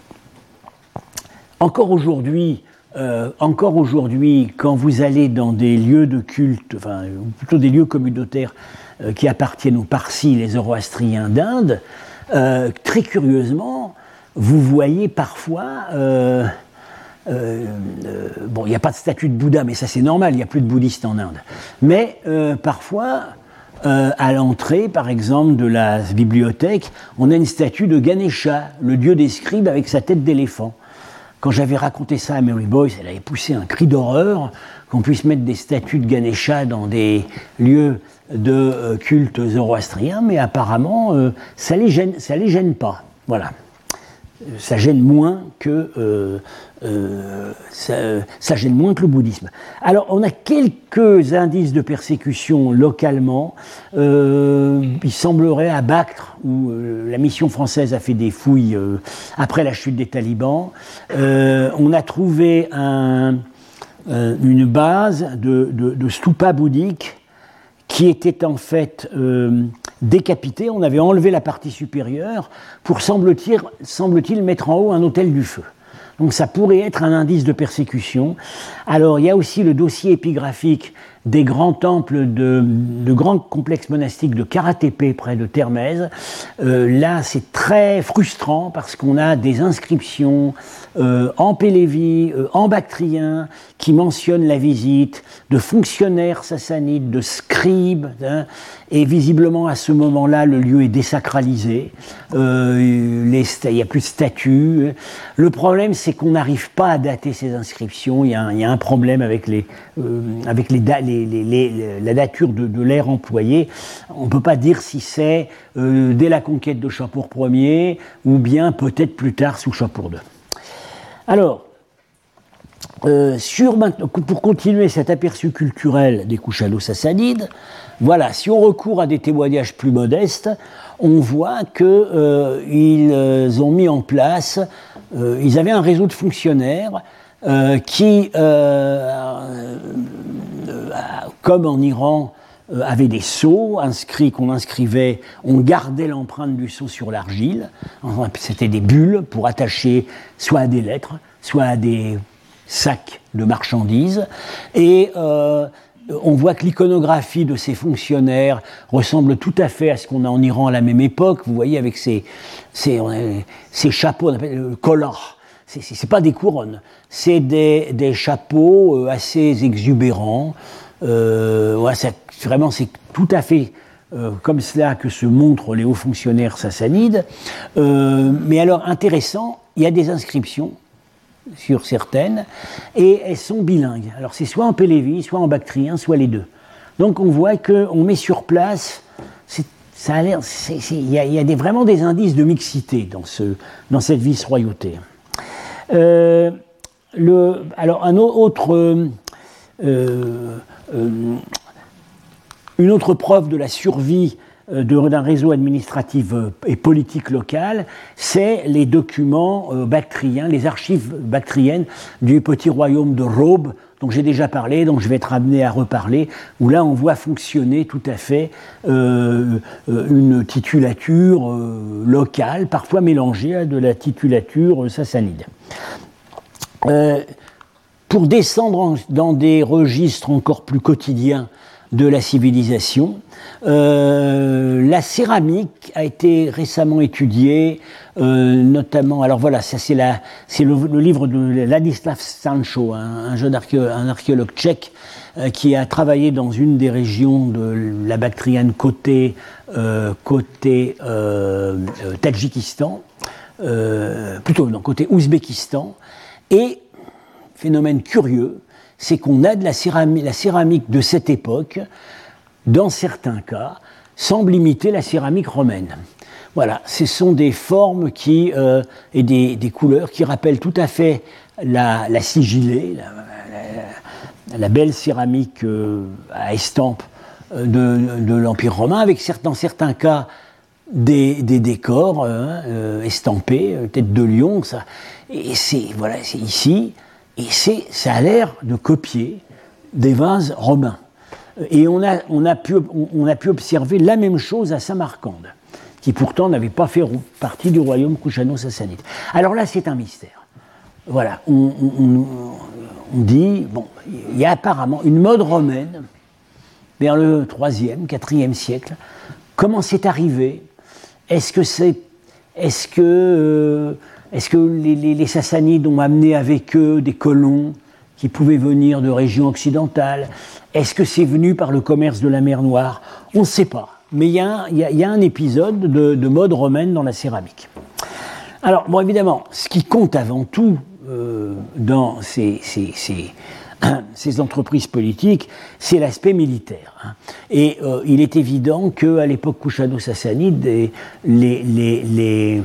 encore aujourd'hui, euh, encore aujourd'hui, quand vous allez dans des lieux de culte, enfin, ou plutôt des lieux communautaires euh, qui appartiennent aux Parsis, les Zoroastriens d'Inde, euh, très curieusement, vous voyez parfois, euh, euh, euh, bon, il n'y a pas de statue de Bouddha, mais ça c'est normal, il n'y a plus de bouddhistes en Inde. Mais euh, parfois, euh, à l'entrée, par exemple, de la bibliothèque, on a une statue de Ganesha, le dieu des scribes avec sa tête d'éléphant. Quand j'avais raconté ça à Mary Boyce, elle avait poussé un cri d'horreur qu'on puisse mettre des statues de Ganesha dans des lieux de euh, culte zoroastrien, mais apparemment, euh, ça les gêne, ça les gêne pas. Voilà. Ça gêne moins que euh, euh, ça, ça gêne moins que le bouddhisme. Alors, on a quelques indices de persécution localement. Euh, il semblerait à Bactre, où euh, la mission française a fait des fouilles euh, après la chute des talibans, euh, on a trouvé un, euh, une base de, de, de stupas bouddhiques qui était en fait euh, décapité. On avait enlevé la partie supérieure pour, semble-t-il, semble-t-il, mettre en haut un autel du feu. Donc ça pourrait être un indice de persécution. Alors il y a aussi le dossier épigraphique des grands temples, de, de grands complexes monastiques de Karatepe près de Termez. Euh, là c'est très frustrant parce qu'on a des inscriptions euh, en pélévi, euh, en bactrien, qui mentionnent la visite de fonctionnaires sassanides, de scribes, hein, et visiblement à ce moment-là le lieu est désacralisé, euh, les, il n'y a plus de statues. Le problème c'est qu'on n'arrive pas à dater ces inscriptions, il y a un, il y a un problème avec, les, euh, avec les, les, les, les, la dature de, de l'ère employée. On ne peut pas dire si c'est euh, dès la conquête de Shapur Ier ou bien peut-être plus tard sous Shapur deux. Alors, euh, sur, pour continuer cet aperçu culturel des Kushano-Sassanides, voilà, si on recourt à des témoignages plus modestes, on voit qu'ils euh, ont mis en place, euh, ils avaient un réseau de fonctionnaires euh, qui, euh, euh, comme en Iran, euh, avaient des sceaux inscrits qu'on inscrivait, on gardait l'empreinte du sceau sur l'argile, c'était des bulles pour attacher soit à des lettres, soit à des sacs de marchandises, et euh, on voit que l'iconographie de ces fonctionnaires ressemble tout à fait à ce qu'on a en Iran à la même époque, vous voyez, avec ces, ces, ces chapeaux, on appelle le collar, c'est, c'est, c'est pas des couronnes, c'est des, des chapeaux assez exubérants, euh, ouais, ça, vraiment c'est tout à fait euh, comme cela que se montrent les hauts fonctionnaires sassanides, euh, mais alors intéressant, il y a des inscriptions sur certaines, et elles sont bilingues. Alors c'est soit en pélévi, soit en bactrien, soit les deux. Donc on voit qu'on met sur place, c'est, ça a l'air, il y a, y a des, vraiment des indices de mixité dans, ce, dans cette vice-royauté. Euh, le, alors un autre, euh, euh, une autre preuve de la survie d'un réseau administratif et politique local, c'est les documents bactriens, les archives bactriennes du petit royaume de Robe, dont j'ai déjà parlé, dont je vais être amené à reparler, où là on voit fonctionner tout à fait euh, une titulature euh, locale, parfois mélangée à de la titulature sassanide. Euh, pour descendre en, dans des registres encore plus quotidiens de la civilisation, Euh, la céramique a été récemment étudiée, euh, notamment, alors voilà, ça c'est, la, c'est le, le livre de Ladislav Stancho, un, un jeune archéologue, un archéologue tchèque euh, qui a travaillé dans une des régions de la Bactriane côté, euh, côté euh, euh, Tadjikistan, euh, plutôt non, côté Ouzbékistan, et phénomène curieux, c'est qu'on a de la céramique, la céramique de cette époque, dans certains cas, semble imiter la céramique romaine. Voilà, ce sont des formes qui, euh, et des, des couleurs qui rappellent tout à fait la, la sigillée, la, la, la belle céramique euh, à estampes de, de l'Empire romain, avec dans certains cas des, des décors hein, euh, estampés, euh, tête de lion, ça. Et c'est voilà, c'est ici, et c'est, ça a l'air de copier des vases romains. Et on a, on a, pu, on a pu observer la même chose à Samarcande, qui pourtant n'avait pas fait partie du royaume kushano-sassanide. Alors là, c'est un mystère. Voilà, on, on, on dit, bon, il y a apparemment une mode romaine vers le troisième, quatrième siècle. Comment c'est arrivé? Est-ce que c'est, est-ce que, euh, est-ce que les, les, les Sassanides ont amené avec eux des colons qui pouvaient venir de régions occidentales? Est-ce que c'est venu par le commerce de la mer Noire? On ne sait pas. Mais il y, y, y a un épisode de, de mode romaine dans la céramique. Alors, bon, évidemment, ce qui compte avant tout euh, dans ces, ces, ces, ces entreprises politiques, c'est l'aspect militaire. Hein. Et euh, il est évident qu'à l'époque kushano-sassanide, les, les, les, les,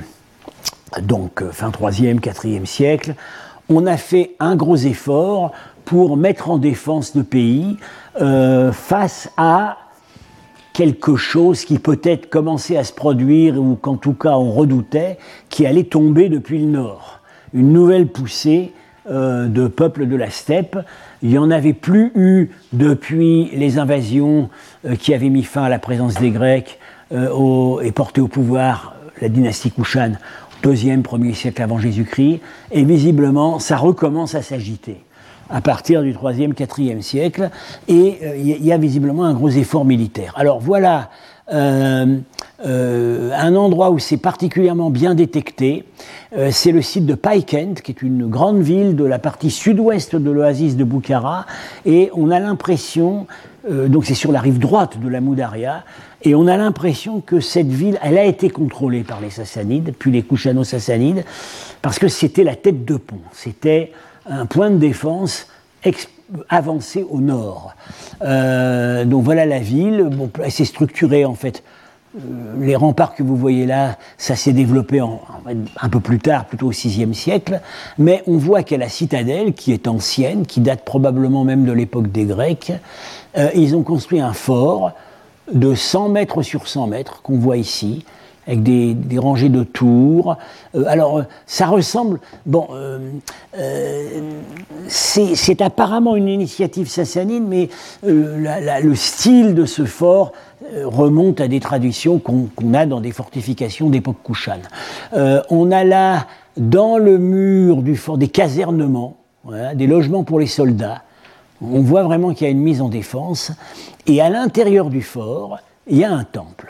donc fin troisième, quatrième siècle, on a fait un gros effort pour mettre en défense le pays euh, face à quelque chose qui peut-être commençait à se produire, ou qu'en tout cas on redoutait, qui allait tomber depuis le nord. Une nouvelle poussée euh, de peuples de la steppe. Il n'y en avait plus eu depuis les invasions euh, qui avaient mis fin à la présence des Grecs euh, au, et porté au pouvoir la dynastie Kushan, deuxième, premier siècle avant Jésus-Christ, et visiblement ça recommence à s'agiter à partir du troisième, quatrième siècle, et il euh, y a visiblement un gros effort militaire. Alors voilà euh, euh, un endroit où c'est particulièrement bien détecté, euh, c'est le site de Paykent, qui est une grande ville de la partie sud-ouest de l'oasis de Boukhara, et on a l'impression, euh, donc c'est sur la rive droite de la Moudaria, et on a l'impression que cette ville, elle a été contrôlée par les Sassanides, puis les Kushano-Sassanides, parce que c'était la tête de pont, c'était un point de défense ex- avancé au nord. Euh, donc voilà la ville, bon, elle s'est structurée en fait. Euh, les remparts que vous voyez là, ça s'est développé en, en, un peu plus tard, plutôt au sixième siècle, mais on voit qu'il y a la citadelle qui est ancienne, qui date probablement même de l'époque des Grecs. Euh, ils ont construit un fort de cent mètres sur cent mètres, qu'on voit ici, avec des, des rangées de tours. Euh, alors, euh, ça ressemble... Bon, euh, euh, c'est, c'est apparemment une initiative sassanide, mais euh, la, la, le style de ce fort euh, remonte à des traditions qu'on, qu'on a dans des fortifications d'époque Kushan. Euh, on a là, dans le mur du fort, des casernements, voilà, des logements pour les soldats. On voit vraiment qu'il y a une mise en défense. Et à l'intérieur du fort, il y a un temple.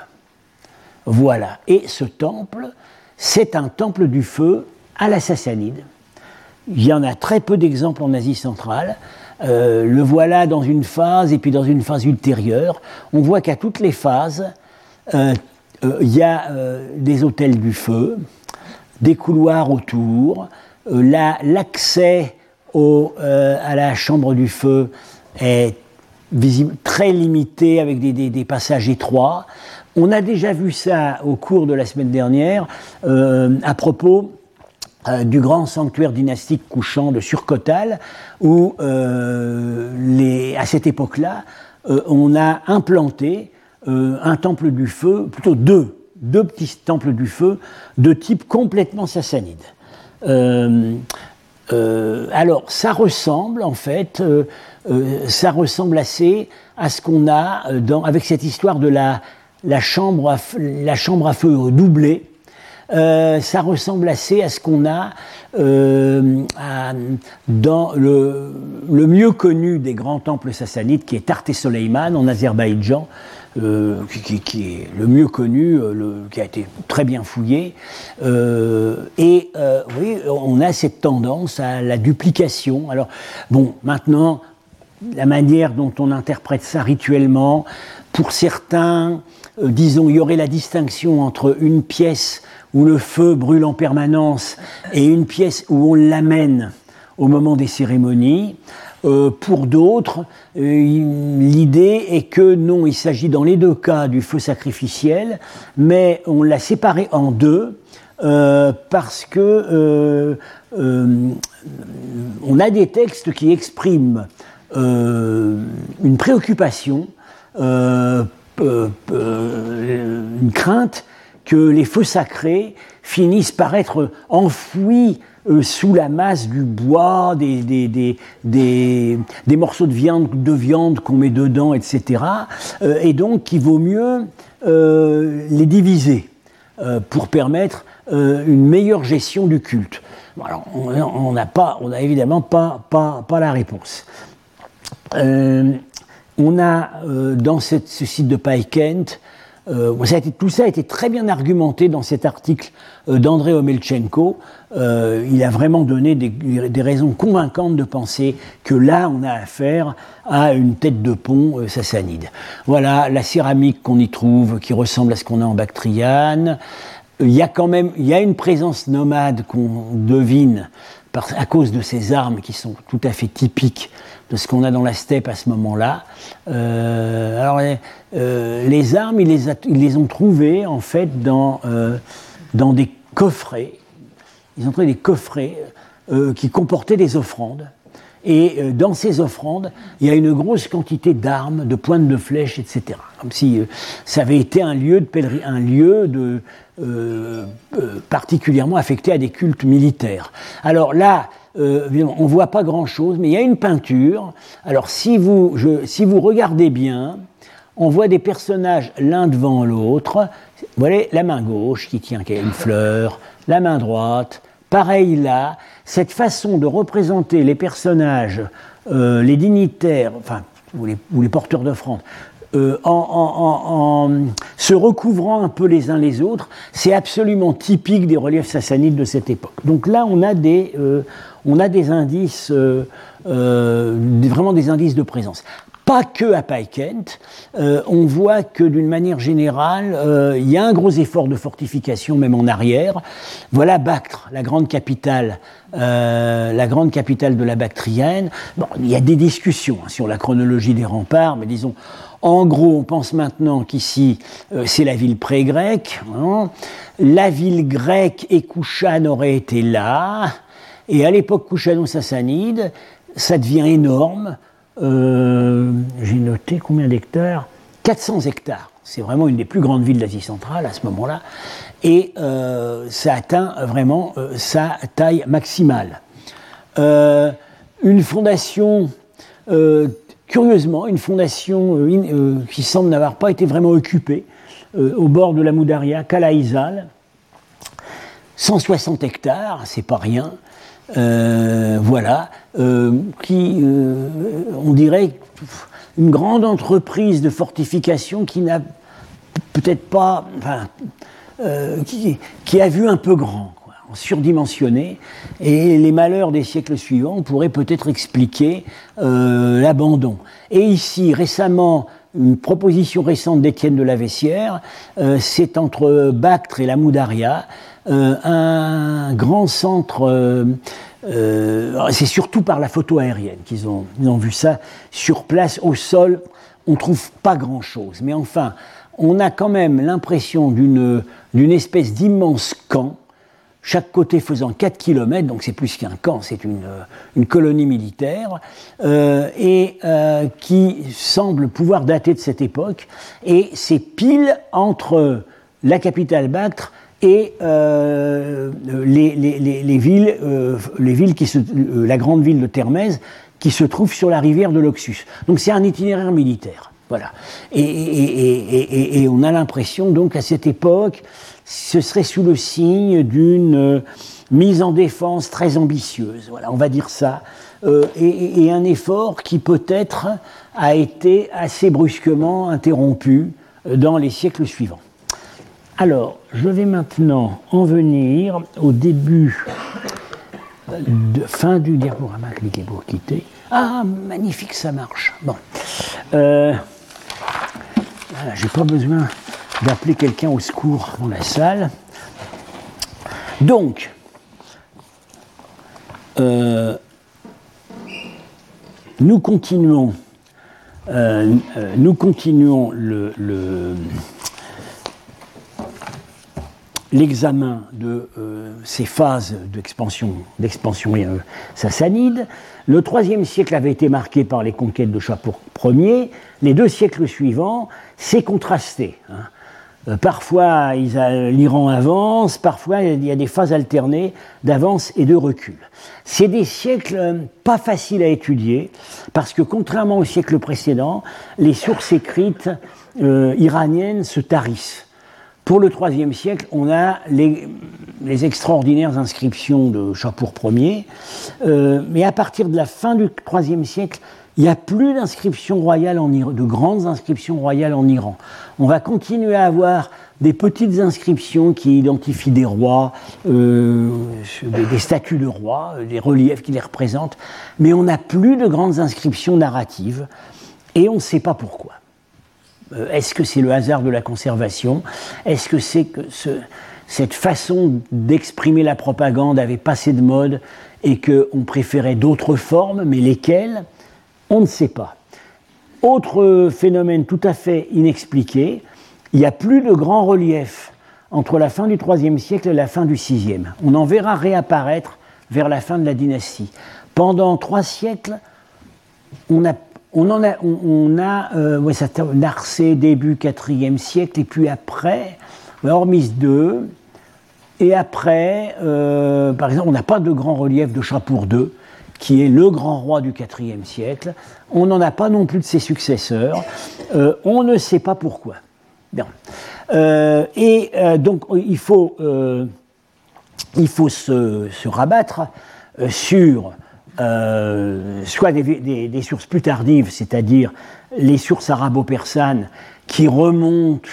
Voilà, et ce temple, c'est un temple du feu à la Sassanide. Il y en a très peu d'exemples en Asie centrale. Euh, le voilà dans une phase, et puis dans une phase ultérieure. On voit qu'à toutes les phases, euh, euh, il y a euh, des autels du feu, des couloirs autour. Euh, là, l'accès au, euh, à la chambre du feu est visible, très limité, avec des, des, des passages étroits. On a déjà vu ça au cours de la semaine dernière, euh, à propos euh, du grand sanctuaire dynastique couchant de Surkotal, où euh, les, à cette époque-là, euh, on a implanté euh, un temple du feu, plutôt deux, deux petits temples du feu de type complètement sassanide. Euh, euh, alors, ça ressemble en fait, euh, euh, ça ressemble assez à ce qu'on a dans, avec cette histoire de la La chambre, à feu, la chambre à feu doublée, euh, ça ressemble assez à ce qu'on a euh, à, dans le, le mieux connu des grands temples sassanides, qui est Tart et Soleiman en Azerbaïdjan, euh, qui, qui, qui est le mieux connu, le, qui a été très bien fouillé. Euh, et euh, oui, on a cette tendance à la duplication. Alors, bon, maintenant, la manière dont on interprète ça rituellement, pour certains, euh, disons, il y aurait la distinction entre une pièce où le feu brûle en permanence et une pièce où on l'amène au moment des cérémonies. Euh, pour d'autres, euh, l'idée est que non, il s'agit dans les deux cas du feu sacrificiel, mais on l'a séparé en deux euh, parce que euh, euh, on a des textes qui expriment euh, une préoccupation, euh, euh, euh, une crainte que les feux sacrés finissent par être enfouis euh, sous la masse du bois, des, des, des, des, des morceaux de viande, de viande qu'on met dedans, et cetera. Euh, et donc qu'il vaut mieux euh, les diviser euh, pour permettre euh, une meilleure gestion du culte. Bon, alors, on n'a pas, on n'a évidemment pas, pas, pas la réponse. Euh, on a euh, dans cette, ce site de Païkent, Euh, ça a été, tout ça a été très bien argumenté dans cet article euh, d'André Omelchenko. Euh, il a vraiment donné des, des raisons convaincantes de penser que là, on a affaire à une tête de pont euh, sassanide. Voilà la céramique qu'on y trouve, qui ressemble à ce qu'on a en Bactriane. Il y a quand même, il y a une présence nomade qu'on devine par, à cause de ces armes qui sont tout à fait typiques de ce qu'on a dans la steppe à ce moment-là. Euh, alors, les, euh, les armes, ils les, a, ils les ont trouvées, en fait, dans, euh, dans des coffrets. Ils ont trouvé des coffrets euh, qui comportaient des offrandes. Et euh, dans ces offrandes, il y a une grosse quantité d'armes, de pointes de flèches, et cetera. Comme si euh, ça avait été un lieu de pèlerin, un lieu de, euh, euh, particulièrement affecté à des cultes militaires. Alors là, Euh, on ne voit pas grand-chose, mais il y a une peinture. Alors, si vous, je, si vous regardez bien, on voit des personnages l'un devant l'autre. Vous voyez, la main gauche qui tient une fleur, la main droite. Pareil là, cette façon de représenter les personnages, euh, les dignitaires, enfin, ou les, ou les porteurs d'offrandes, Euh, en, en, en, en se recouvrant un peu les uns les autres, c'est absolument typique des reliefs sassanides de cette époque. Donc là, on a des, euh, on a des indices, euh, euh, vraiment des indices de présence. Pas que à Païkent, euh, on voit que d'une manière générale, euh, il y a un gros effort de fortification, même en arrière. Voilà Bactre, la grande capitale, euh, la grande capitale de la Bactrienne. Bon, il y a des discussions hein, sur la chronologie des remparts, mais disons, en gros, on pense maintenant qu'ici, euh, c'est la ville pré-grecque. Hein. La ville grecque et Kouchan auraient été là, et à l'époque kouchano-sassanide, ça devient énorme. Euh, j'ai noté combien d'hectares ? quatre cents hectares. C'est vraiment une des plus grandes villes d'Asie centrale à ce moment-là. Et euh, ça atteint vraiment euh, sa taille maximale. Euh, une fondation, euh, curieusement, une fondation euh, in, euh, qui semble n'avoir pas été vraiment occupée, euh, au bord de la Moudaria, Kalaïzal. cent soixante hectares, c'est pas rien. Euh, voilà, euh, qui, euh, on dirait, une grande entreprise de fortification qui n'a peut-être pas, enfin, euh, qui, qui a vu un peu grand, quoi, surdimensionné, et les malheurs des siècles suivants pourraient peut-être expliquer euh, l'abandon. Et ici, récemment, une proposition récente d'Étienne de la Vessière, euh, c'est entre Bactre et la Moudaria, Euh, un grand centre, euh, euh, c'est surtout par la photo aérienne qu'ils ont, ils ont vu ça sur place, au sol, on ne trouve pas grand-chose. Mais enfin, on a quand même l'impression d'une, d'une espèce d'immense camp, chaque côté faisant quatre kilomètres, donc c'est plus qu'un camp, c'est une, une colonie militaire, euh, et euh, qui semble pouvoir dater de cette époque, et c'est pile entre la capitale Bactre et euh, les, les, les, les villes, euh, les villes qui se, euh, la grande ville de Termez, qui se trouve sur la rivière de l'Oxus. Donc c'est un itinéraire militaire, voilà. Et, et, et, et, et on a l'impression donc à cette époque, ce serait sous le signe d'une euh, mise en défense très ambitieuse, voilà, on va dire ça, euh, et, et un effort qui peut-être a été assez brusquement interrompu dans les siècles suivants. Alors, je vais maintenant en venir au début, de, fin du diaporama, cliquez pour quitter. Ah, magnifique, ça marche. Bon. Euh, voilà, j'ai pas besoin d'appeler quelqu'un au secours dans la salle. Donc, euh, nous continuons, euh, euh, nous continuons le, le, l'examen de euh, ces phases d'expansion, d'expansion euh, sassanide. Le troisième siècle avait été marqué par les conquêtes de Shapur Ier. Les deux siècles suivants, c'est contrasté. Hein. Euh, parfois, l'Iran avance, parfois il y a des phases alternées d'avance et de recul. C'est des siècles euh, pas faciles à étudier, parce que contrairement au siècle précédent, les sources écrites euh, iraniennes se tarissent. Pour le troisième siècle, on a les, les extraordinaires inscriptions de Shapur Ier, euh, mais à partir de la fin du troisième siècle, il n'y a plus d'inscriptions royales en Iran, de grandes inscriptions royales en Iran. On va continuer à avoir des petites inscriptions qui identifient des rois, euh, des, des statues de rois, des reliefs qui les représentent, mais on n'a plus de grandes inscriptions narratives, et on ne sait pas pourquoi. Est-ce que c'est le hasard de la conservation? Est-ce que c'est que ce, cette façon d'exprimer la propagande avait passé de mode et qu'on préférait d'autres formes, mais lesquelles? On ne sait pas. Autre phénomène tout à fait inexpliqué, il n'y a plus de grands reliefs entre la fin du troisième siècle et la fin du sixième. On en verra réapparaître vers la fin de la dynastie. Pendant trois siècles, on a On en a, on, on a euh, ouais, ça Narsé début quatrième siècle, et puis après, Hormis deux, et après, euh, par exemple, on n'a pas de grand relief de Shapur deux, qui est le grand roi du quatrième siècle. On n'en a pas non plus de ses successeurs. Euh, on ne sait pas pourquoi. Bien. Euh, et euh, donc, il faut, euh, il faut se, se rabattre euh, sur Euh, soit des, des, des sources plus tardives, c'est-à-dire les sources arabo-persanes qui remontent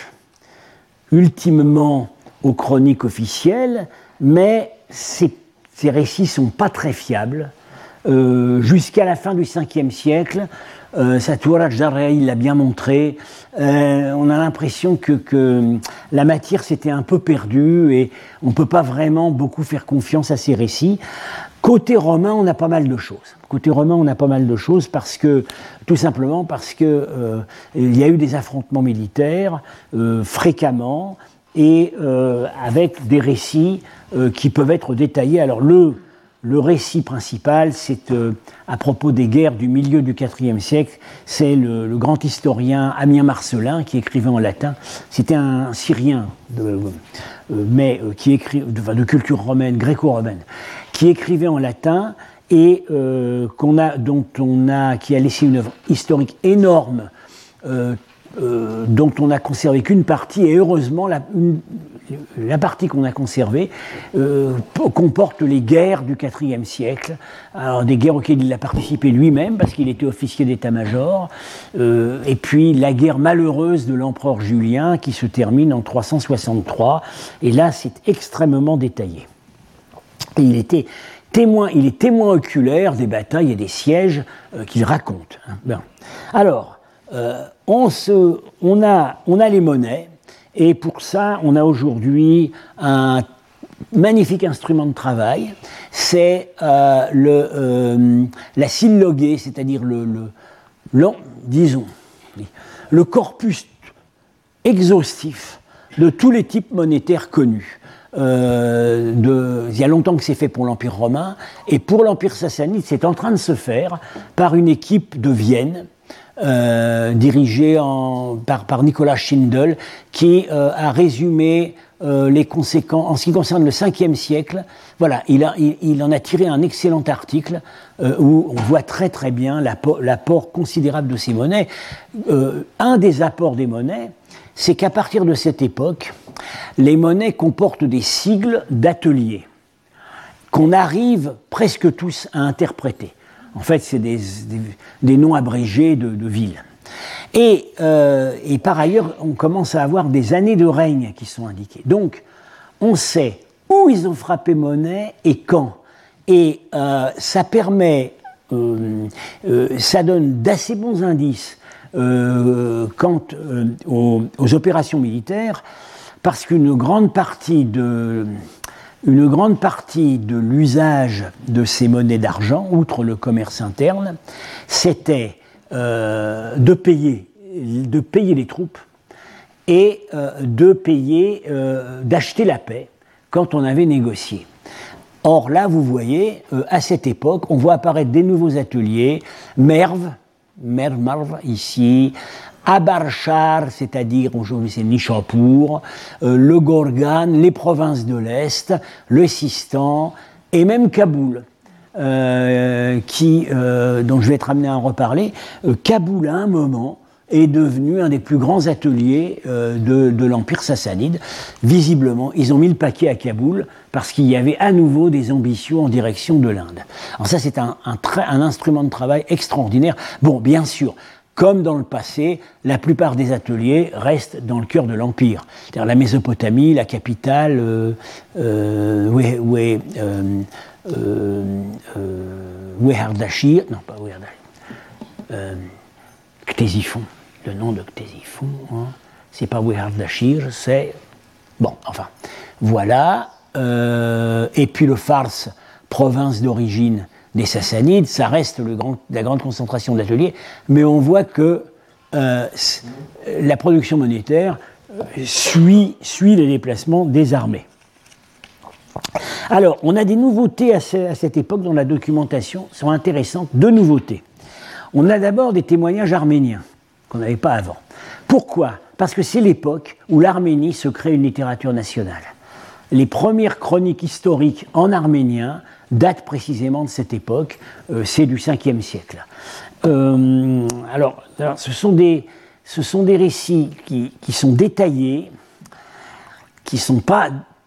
ultimement aux chroniques officielles, mais ces, ces récits ne sont pas très fiables. Euh, jusqu'à la fin du cinquième siècle, euh, Satoura Jarrahi l'a bien montré, euh, on a l'impression que, que la matière s'était un peu perdue et on ne peut pas vraiment beaucoup faire confiance à ces récits. Côté romain, on a pas mal de choses. Côté romain, on a pas mal de choses parce que, tout simplement parce que euh, il y a eu des affrontements militaires euh, fréquemment et euh, avec des récits euh, qui peuvent être détaillés. Alors le, le récit principal, c'est euh, à propos des guerres du milieu du quatrième siècle. C'est le, le grand historien Ammien Marcellin qui écrivait en latin. C'était un Syrien, de, euh, mais euh, qui écrit de, de culture romaine, gréco-romaine, qui écrivait en latin et euh, qu'on a, dont on a, qui a laissé une œuvre historique énorme, euh, euh, dont on n'a conservé qu'une partie, et heureusement, la, une, la partie qu'on a conservée euh, comporte les guerres du quatrième siècle, alors des guerres auxquelles il a participé lui-même, parce qu'il était officier d'état-major, euh, et puis la guerre malheureuse de l'empereur Julien, qui se termine en trois cent soixante-trois, et là, c'est extrêmement détaillé. Et il, était témoin, il est témoin oculaire des batailles et des sièges euh, qu'il raconte. Hein. Bien. Alors, euh, on, se, on, a, on a les monnaies, et pour ça, on a aujourd'hui un magnifique instrument de travail, c'est euh, le, euh, la sylloguée, c'est-à-dire le, le, le, disons, le corpus exhaustif de tous les types monétaires connus. Euh, de, il y a longtemps que c'est fait pour l'Empire romain, et pour l'Empire sassanide, c'est en train de se faire par une équipe de Vienne, euh, dirigée en, par, par Nicolas Schindel, qui euh, a résumé euh, les conséquences, en ce qui concerne le cinquième siècle. Voilà, il, a, il, il en a tiré un excellent article euh, où on voit très très bien l'apport, l'apport considérable de ces monnaies. Euh, un des apports des monnaies, c'est qu'à partir de cette époque, les monnaies comportent des sigles d'ateliers qu'on arrive presque tous à interpréter. En fait, c'est des, des, des noms abrégés de, de villes. Et, euh, et par ailleurs, on commence à avoir des années de règne qui sont indiquées. Donc, on sait où ils ont frappé monnaie et quand. Et euh, ça permet, euh, euh, ça donne d'assez bons indices euh, quant euh, aux, aux opérations militaires, parce qu'une grande partie de, une grande partie de l'usage de ces monnaies d'argent, outre le commerce interne, c'était euh, de payer, de payer les troupes et euh, de payer, euh, d'acheter la paix quand on avait négocié. Or là, vous voyez, euh, à cette époque, on voit apparaître des nouveaux ateliers, Merv, Merv, Merv ici, Abarchar, c'est-à-dire aujourd'hui c'est Nishapur, euh, le Gorgan, les provinces de l'Est, le Sistan et même Kaboul, euh, qui, euh, dont je vais être amené à en reparler. Euh, Kaboul, à un moment, est devenu un des plus grands ateliers euh, de, de l'Empire sassanide. Visiblement, ils ont mis le paquet à Kaboul parce qu'il y avait à nouveau des ambitions en direction de l'Inde. Alors ça, c'est un, un, un instrument de travail extraordinaire. Bon, bien sûr, comme dans le passé, la plupart des ateliers restent dans le cœur de l'Empire. C'est-à-dire la Mésopotamie, la capitale, euh, euh, Oué, Oué, euh, euh, euh, Ouéhardachir, non pas Ouéhardachir, euh, Ctésiphon, le nom de Ctésiphon, hein, c'est pas Ouéhardachir, c'est... Bon, enfin, voilà. Euh, et puis le Fars, province d'origine des Sassanides, ça reste le grand, la grande concentration d'ateliers, mais on voit que euh, la production monétaire suit, suit les déplacements des armées. Alors, on a des nouveautés à, ce, à cette époque dans la documentation, sont intéressantes, deux nouveautés. On a d'abord des témoignages arméniens, qu'on n'avait pas avant. Pourquoi ? Parce que c'est l'époque où l'Arménie se crée une littérature nationale. Les premières chroniques historiques en arménien datent précisément de cette époque, euh, c'est du cinquième siècle. Euh, alors, alors, ce sont des, ce sont des récits qui, qui sont détaillés, qui ne sont pas,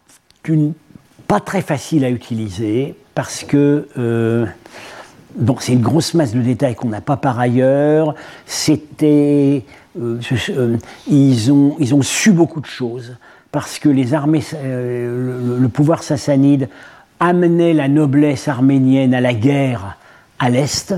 pas très faciles à utiliser, parce que... Euh, Donc c'est une grosse masse de détails qu'on n'a pas par ailleurs. C'était, euh, euh, ils ont, ils ont su beaucoup de choses parce que les armées, euh, le, le pouvoir sassanide amenait la noblesse arménienne à la guerre à l'est.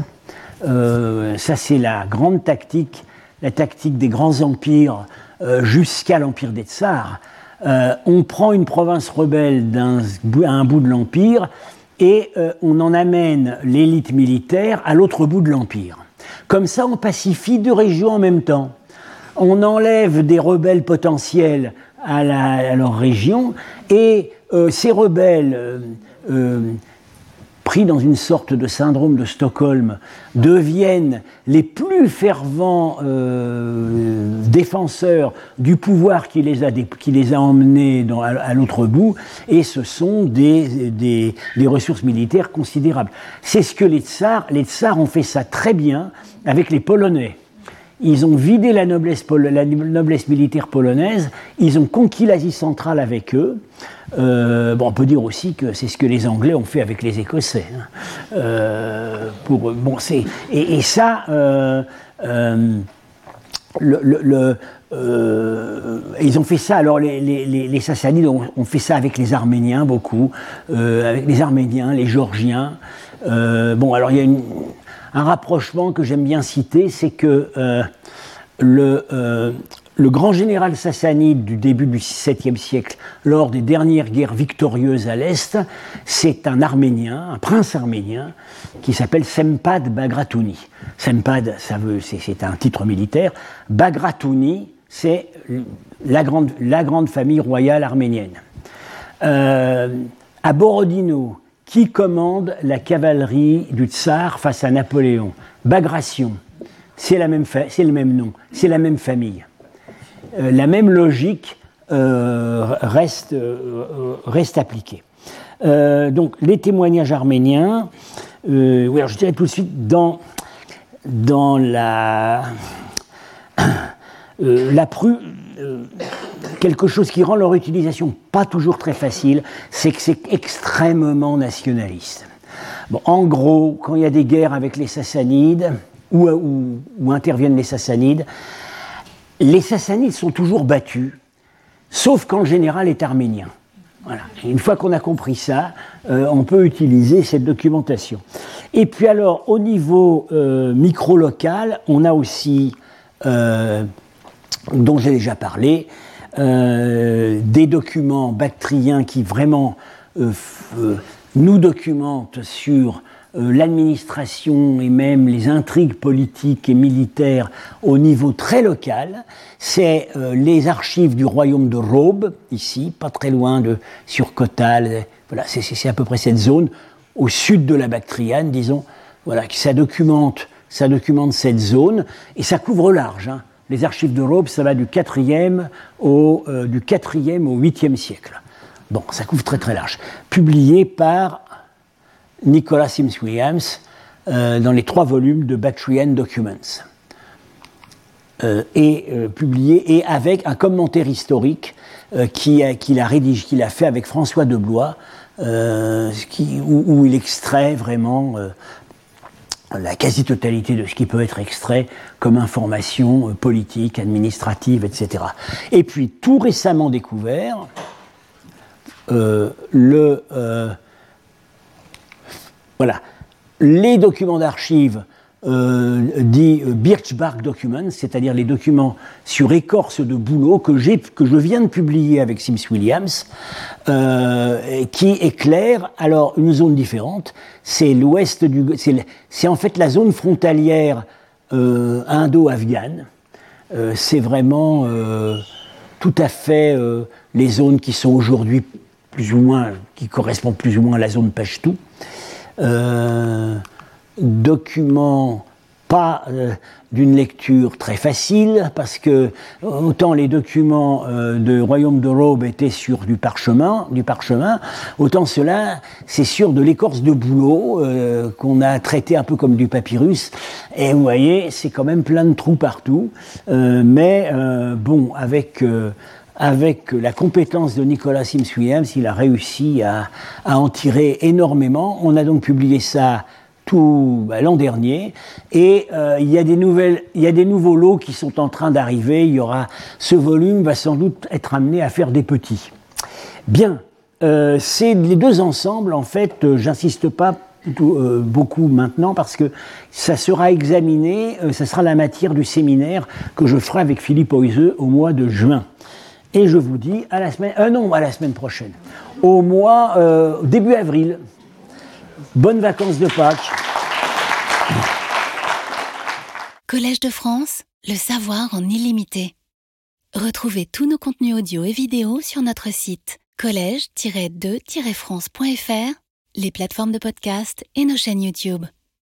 Euh, ça c'est la grande tactique, la tactique des grands empires euh, jusqu'à l'empire des Tsars. Euh, on prend une province rebelle d'un, à un bout de l'empire. Et euh, on en amène l'élite militaire à l'autre bout de l'Empire. Comme ça, on pacifie deux régions en même temps. On enlève des rebelles potentiels à, la, à leur région, et euh, ces rebelles, euh, euh, pris dans une sorte de syndrome de Stockholm, deviennent les plus fervents euh, défenseurs du pouvoir qui les a, qui les a emmenés dans, à, à l'autre bout, et ce sont des, des, des ressources militaires considérables. C'est ce que les tsars, les tsars ont fait ça très bien avec les Polonais. Ils ont vidé la noblesse, la noblesse militaire polonaise, ils ont conquis l'Asie centrale avec eux. Euh, bon, on peut dire aussi que c'est ce que les Anglais ont fait avec les Écossais. Hein. Euh, pour, bon, c'est, et, et ça, euh, euh, le, le, le, euh, ils ont fait ça. Alors les, les, les Sassanides ont, ont fait ça avec les Arméniens beaucoup, euh, avec les Arméniens, les Géorgiens. Euh, bon, alors il y a une, un rapprochement que j'aime bien citer, c'est que euh, le euh, Le grand général sassanide du début du septième siècle, lors des dernières guerres victorieuses à l'Est, c'est un Arménien, un prince arménien, qui s'appelle Sempad Bagratouni. Sempad, ça veut, c'est, c'est un titre militaire. Bagratouni, c'est la grande, la grande famille royale arménienne. Euh, à Borodino, qui commande la cavalerie du tsar face à Napoléon? Bagration, c'est, la même fa- c'est le même nom, c'est la même famille. Euh, la même logique euh, reste, euh, reste appliquée. Euh, donc, les témoignages arméniens, euh, oui, alors je dirais tout de suite, dans, dans la, euh, la pru, euh, quelque chose qui rend leur utilisation pas toujours très facile, c'est que c'est extrêmement nationaliste. Bon, en gros, quand il y a des guerres avec les Sassanides, où, où, où interviennent les Sassanides, les Sassanides sont toujours battus, sauf quand le général est arménien. Voilà. Et une fois qu'on a compris ça, euh, on peut utiliser cette documentation. Et puis alors, au niveau euh, micro-local, on a aussi, euh, dont j'ai déjà parlé, euh, des documents bactriens qui vraiment euh, euh, nous documente sur euh, l'administration et même les intrigues politiques et militaires au niveau très local, c'est euh, les archives du royaume de Raube, ici, pas très loin de sur Cotal, voilà, c'est, c'est à peu près cette zone, au sud de la Bactriane, disons, voilà, ça documente, ça documente cette zone, et ça couvre large, hein. Les archives de Raube, ça va du quatrième au, euh, du quatrième au huitième siècle. Bon, ça couvre très très large. Publié par Nicholas Sims Williams euh, dans les trois volumes de Bactrian Documents. Euh, et euh, publié, et avec un commentaire historique euh, qui a, qu'il a rédigé, qu'il a fait avec François de Blois, euh, qui, où, où il extrait vraiment euh, la quasi-totalité de ce qui peut être extrait comme information euh, politique, administrative, et cetera. Et puis, tout récemment découvert, euh, le, euh, voilà, les documents d'archives euh, dits euh, Birchbark Documents, c'est-à-dire les documents sur écorce de bouleau que, j'ai, que je viens de publier avec Sims Williams, euh, qui éclairent alors une zone différente. C'est l'ouest du, c'est, c'est en fait la zone frontalière euh, indo-afghane. Euh, c'est vraiment euh, tout à fait euh, les zones qui sont aujourd'hui plus ou moins, qui correspondent plus ou moins à la zone Pashtou. Euh, documents pas euh, d'une lecture très facile, parce que autant les documents euh, du royaume de Raube étaient sur du parchemin, du parchemin, autant cela, c'est sur de l'écorce de bouleau euh, qu'on a traité un peu comme du papyrus. Et vous voyez, c'est quand même plein de trous partout. Euh, mais euh, bon, avec euh, avec la compétence de Nicholas Sims Williams, il a réussi à, à en tirer énormément. On a donc publié ça tout bah, l'an dernier, et euh, il y a des nouvelles, il y a des nouveaux lots qui sont en train d'arriver. Il y aura, ce volume va sans doute être amené à faire des petits. Bien, euh, c'est les deux ensembles. En fait, euh, j'insiste pas tout, euh, beaucoup maintenant parce que ça sera examiné, euh, ça sera la matière du séminaire que je ferai avec Philippe Oiseux au mois de juin. Et je vous dis à la semaine, euh, non, à la semaine prochaine, au mois euh, début avril. Bonnes vacances de Pâques. Collège de France, le savoir en illimité. Retrouvez tous nos contenus audio et vidéo sur notre site collège tiret de tiret france point f r, les plateformes de podcast et nos chaînes YouTube.